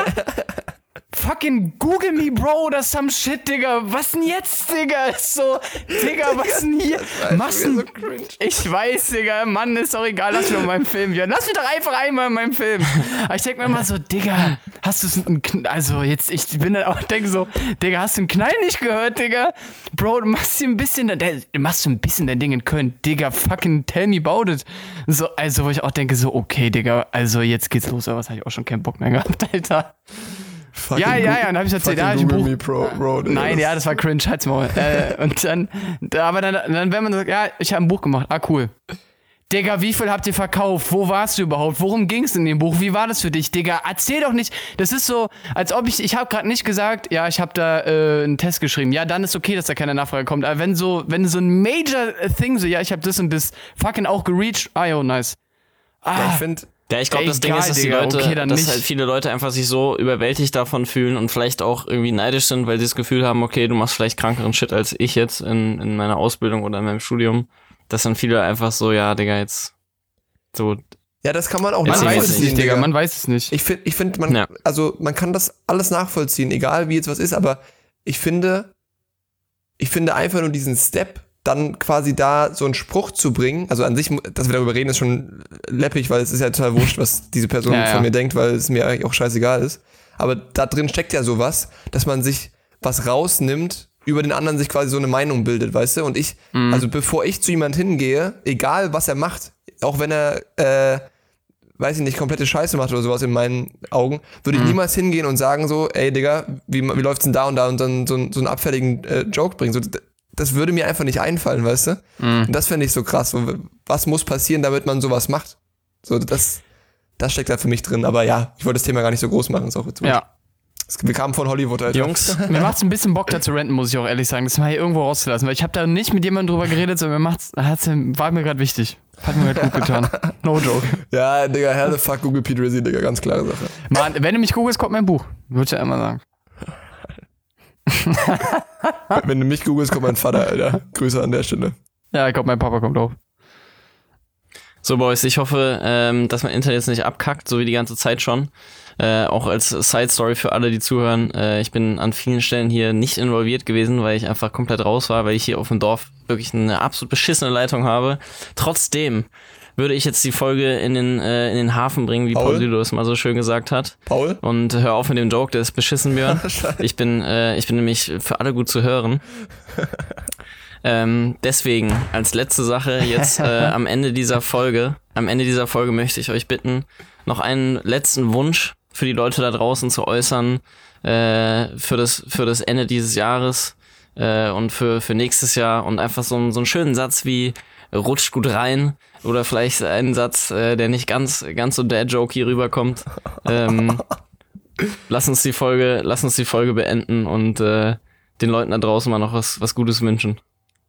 Fucking Google me, Bro, oder some shit, Digga. Was denn jetzt, Digga? Ist so, Digga, was denn hier? Machst du so cringe. Ich weiß, Digga, Mann, ist doch egal, lass mich doch meinen Film hier. Lass mich doch einfach einmal in meinem Film. Aber ich denk mir immer so, Digga, hast du es, also jetzt, ich bin dann auch, denke so, Digga, hast du den Knall nicht gehört, Digga? Bro, du machst hier ein bisschen, du machst so ein bisschen dein Ding in Köln. Digga, fucking tell me about it. So, also, wo ich auch denke so, okay, Digga, also jetzt geht's los, aber was habe ich auch schon keinen Bock mehr gehabt, Alter. Fucking ja, ja, ja, und dann hab ich erzählt, ja, ich ein Buch. Me Pro, Bro, Nein, ja, das war cringe, halt's Maul. äh, und dann, aber dann, dann, wenn man sagt, ja, ich habe ein Buch gemacht, ah, cool. Digga, wie viel habt ihr verkauft? Wo warst du überhaupt? Worum ging's in dem Buch? Wie war das für dich? Digga, erzähl doch nicht. Das ist so, als ob ich, ich habe gerade nicht gesagt, ja, ich habe da äh, einen Test geschrieben. Ja, dann ist okay, dass da keine Nachfrage kommt. Aber wenn so, wenn so ein Major Thing so, ja, ich habe das und das fucking auch gereached, ah, jo, nice. Ah, ja, ich finde, Ja, ich glaube, das Ding ist, dass die Digga, Leute, okay, dann dass nicht. halt viele Leute einfach sich so überwältigt davon fühlen und vielleicht auch irgendwie neidisch sind, weil sie das Gefühl haben, okay, du machst vielleicht krankeren Shit als ich jetzt in, in meiner Ausbildung oder in meinem Studium. Dass dann viele einfach so, ja, Digga, jetzt so. ja, das kann man auch man weiß nachvollziehen, es nicht, Digga, man weiß es nicht. Ich finde, ich find, man, Ja. also man kann das alles nachvollziehen, egal wie jetzt was ist, aber ich finde, ich finde einfach nur diesen Step, dann quasi da so einen Spruch zu bringen, also an sich, dass wir darüber reden, ist schon läppig, weil es ist ja total wurscht, was diese Person Ja, von ja. mir denkt, weil es mir eigentlich auch scheißegal ist. Aber da drin steckt ja sowas, dass man sich was rausnimmt, über den anderen sich quasi so eine Meinung bildet, weißt du? Und ich, Mhm. also bevor ich zu jemand hingehe, egal was er macht, auch wenn er, äh, weiß ich nicht, komplette Scheiße macht oder sowas in meinen Augen, würde ich Mhm. niemals hingehen und sagen so, ey Digga, wie, wie läuft's denn da und da und dann so, so einen abfälligen äh, Joke bringen. So, d- das würde mir einfach nicht einfallen, weißt du? Mhm. Und das finde ich so krass. So, was muss passieren, damit man sowas macht? So, das, das steckt da für mich drin. Aber ja, ich wollte das Thema gar nicht so groß machen. Ist auch jetzt Ja. Wir kamen von Hollywood, Alter. Jungs, mir macht's ein bisschen Bock, da zu renten, muss ich auch ehrlich sagen. Das mal hier irgendwo rauszulassen, weil ich habe da nicht mit jemandem drüber geredet, sondern mir macht's, hat's, war mir gerade wichtig. Hat mir halt gut getan. No joke. Ja, Digga, hell the fuck, Google Pete Rizzy, Digga, ganz klare Sache. Mann, wenn du mich googelst, kommt mein Buch. Würde ich ja einmal sagen. Wenn du mich googelst, kommt mein Vater, Alter. Grüße an der Stelle. Ja, ich glaube, mein Papa kommt auch. So, Boys, ich hoffe, ähm, dass mein Internet jetzt nicht abkackt, so wie die ganze Zeit schon. Äh, auch als Side-Story für alle, die zuhören. Äh, ich bin an vielen Stellen hier nicht involviert gewesen, weil ich einfach komplett raus war, weil ich hier auf dem Dorf wirklich eine absolut beschissene Leitung habe. Trotzdem würde ich jetzt die Folge in den äh, in den Hafen bringen, wie Paul, Paul Südo es mal so schön gesagt hat. Paul? Und hör auf mit dem Joke, der ist beschissen, Björn. ich bin äh, ich bin nämlich für alle gut zu hören. Ähm, deswegen, als letzte Sache, jetzt äh, am Ende dieser Folge, am Ende dieser Folge möchte ich euch bitten, noch einen letzten Wunsch für die Leute da draußen zu äußern, äh, für das, für das Ende dieses Jahres äh, und für, für nächstes Jahr und einfach so, einen so einen schönen Satz wie rutscht gut rein oder vielleicht einen Satz, äh, der nicht ganz, ganz so Dad-Joke hier rüberkommt. Ähm, lass uns die Folge, lass uns die Folge beenden und äh, den Leuten da draußen mal noch was, was Gutes wünschen.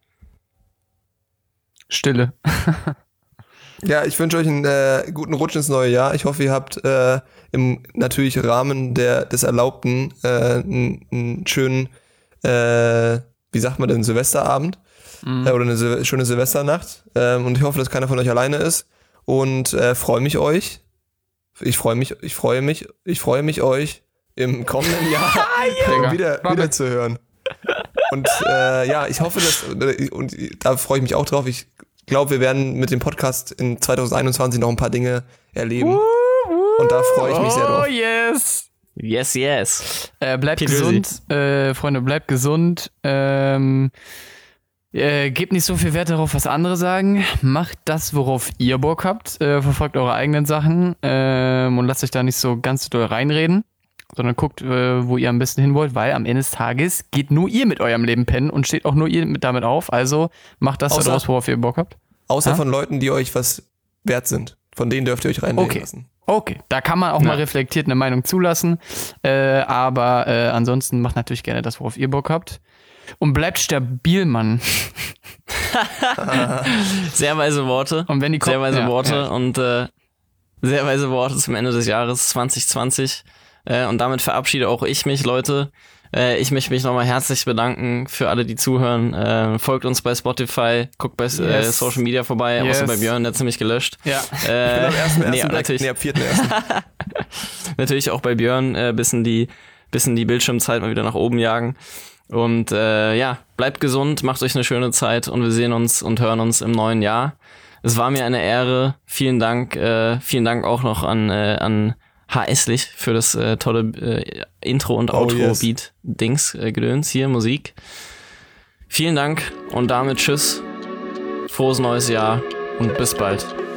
Stille. Ja, ich wünsche euch einen äh, guten Rutsch ins neue Jahr. Ich hoffe, ihr habt äh, im natürlich Rahmen der des Erlaubten äh, einen, einen schönen, äh, wie sagt man denn, Silvesterabend mhm. äh, oder eine Sil- schöne Silvesternacht. Ähm, und ich hoffe, dass keiner von euch alleine ist. Und äh, freue mich euch. Ich freue mich, ich freue mich, ich freue mich euch im kommenden Jahr ja. wieder, wieder zu hören. Und äh, ja, ich hoffe, dass, und da freue ich mich auch drauf, ich glaube, wir werden mit dem Podcast in zwanzig einundzwanzig noch ein paar Dinge erleben. Und da freue ich mich sehr drauf. Oh yes! Yes, yes. Äh, bleibt gesund, äh, Freunde, bleibt gesund. Ähm, äh, gebt nicht so viel Wert darauf, was andere sagen. Macht das, worauf ihr Bock habt. Äh, verfolgt eure eigenen Sachen ähm, und lasst euch da nicht so ganz doll reinreden. Sondern guckt, äh, wo ihr am besten hin wollt, weil am Ende des Tages geht nur ihr mit eurem Leben pennen und steht auch nur ihr mit damit auf. Also macht das außer, daraus, worauf ihr Bock habt. Außer ha? von Leuten, die euch was wert sind. Von denen dürft ihr euch reinlegen okay. lassen. Okay, da kann man auch ja. mal reflektiert eine Meinung zulassen. Äh, aber äh, ansonsten macht natürlich gerne das, worauf ihr Bock habt. Und bleibt stabil, Mann. Sehr weise Worte. Und wenn die Sehr weise ja, Worte ja. und äh, sehr weise Worte zum Ende des Jahres zwanzig zwanzig. Äh, und damit verabschiede auch ich mich, Leute. Äh, ich möchte mich nochmal herzlich bedanken für alle, die zuhören. Äh, folgt uns bei Spotify, guckt bei yes. äh, Social Media vorbei, yes. außer bei Björn, der hat ziemlich gelöscht. Ja. Äh, ich bin am ersten nee, ersten natürlich, nee, ab vierten ersten natürlich auch bei Björn äh, bisschen die bisschen die Bildschirmzeit mal wieder nach oben jagen. Und äh, ja, bleibt gesund, macht euch eine schöne Zeit und wir sehen uns und hören uns im neuen Jahr. Es war mir eine Ehre. Vielen Dank, äh, vielen Dank auch noch an äh, an H. Esslich für das äh, tolle äh, Intro- und oh, Outro-Beat-Dings, äh, Gedöns hier, Musik. Vielen Dank und damit tschüss, frohes neues Jahr und bis bald.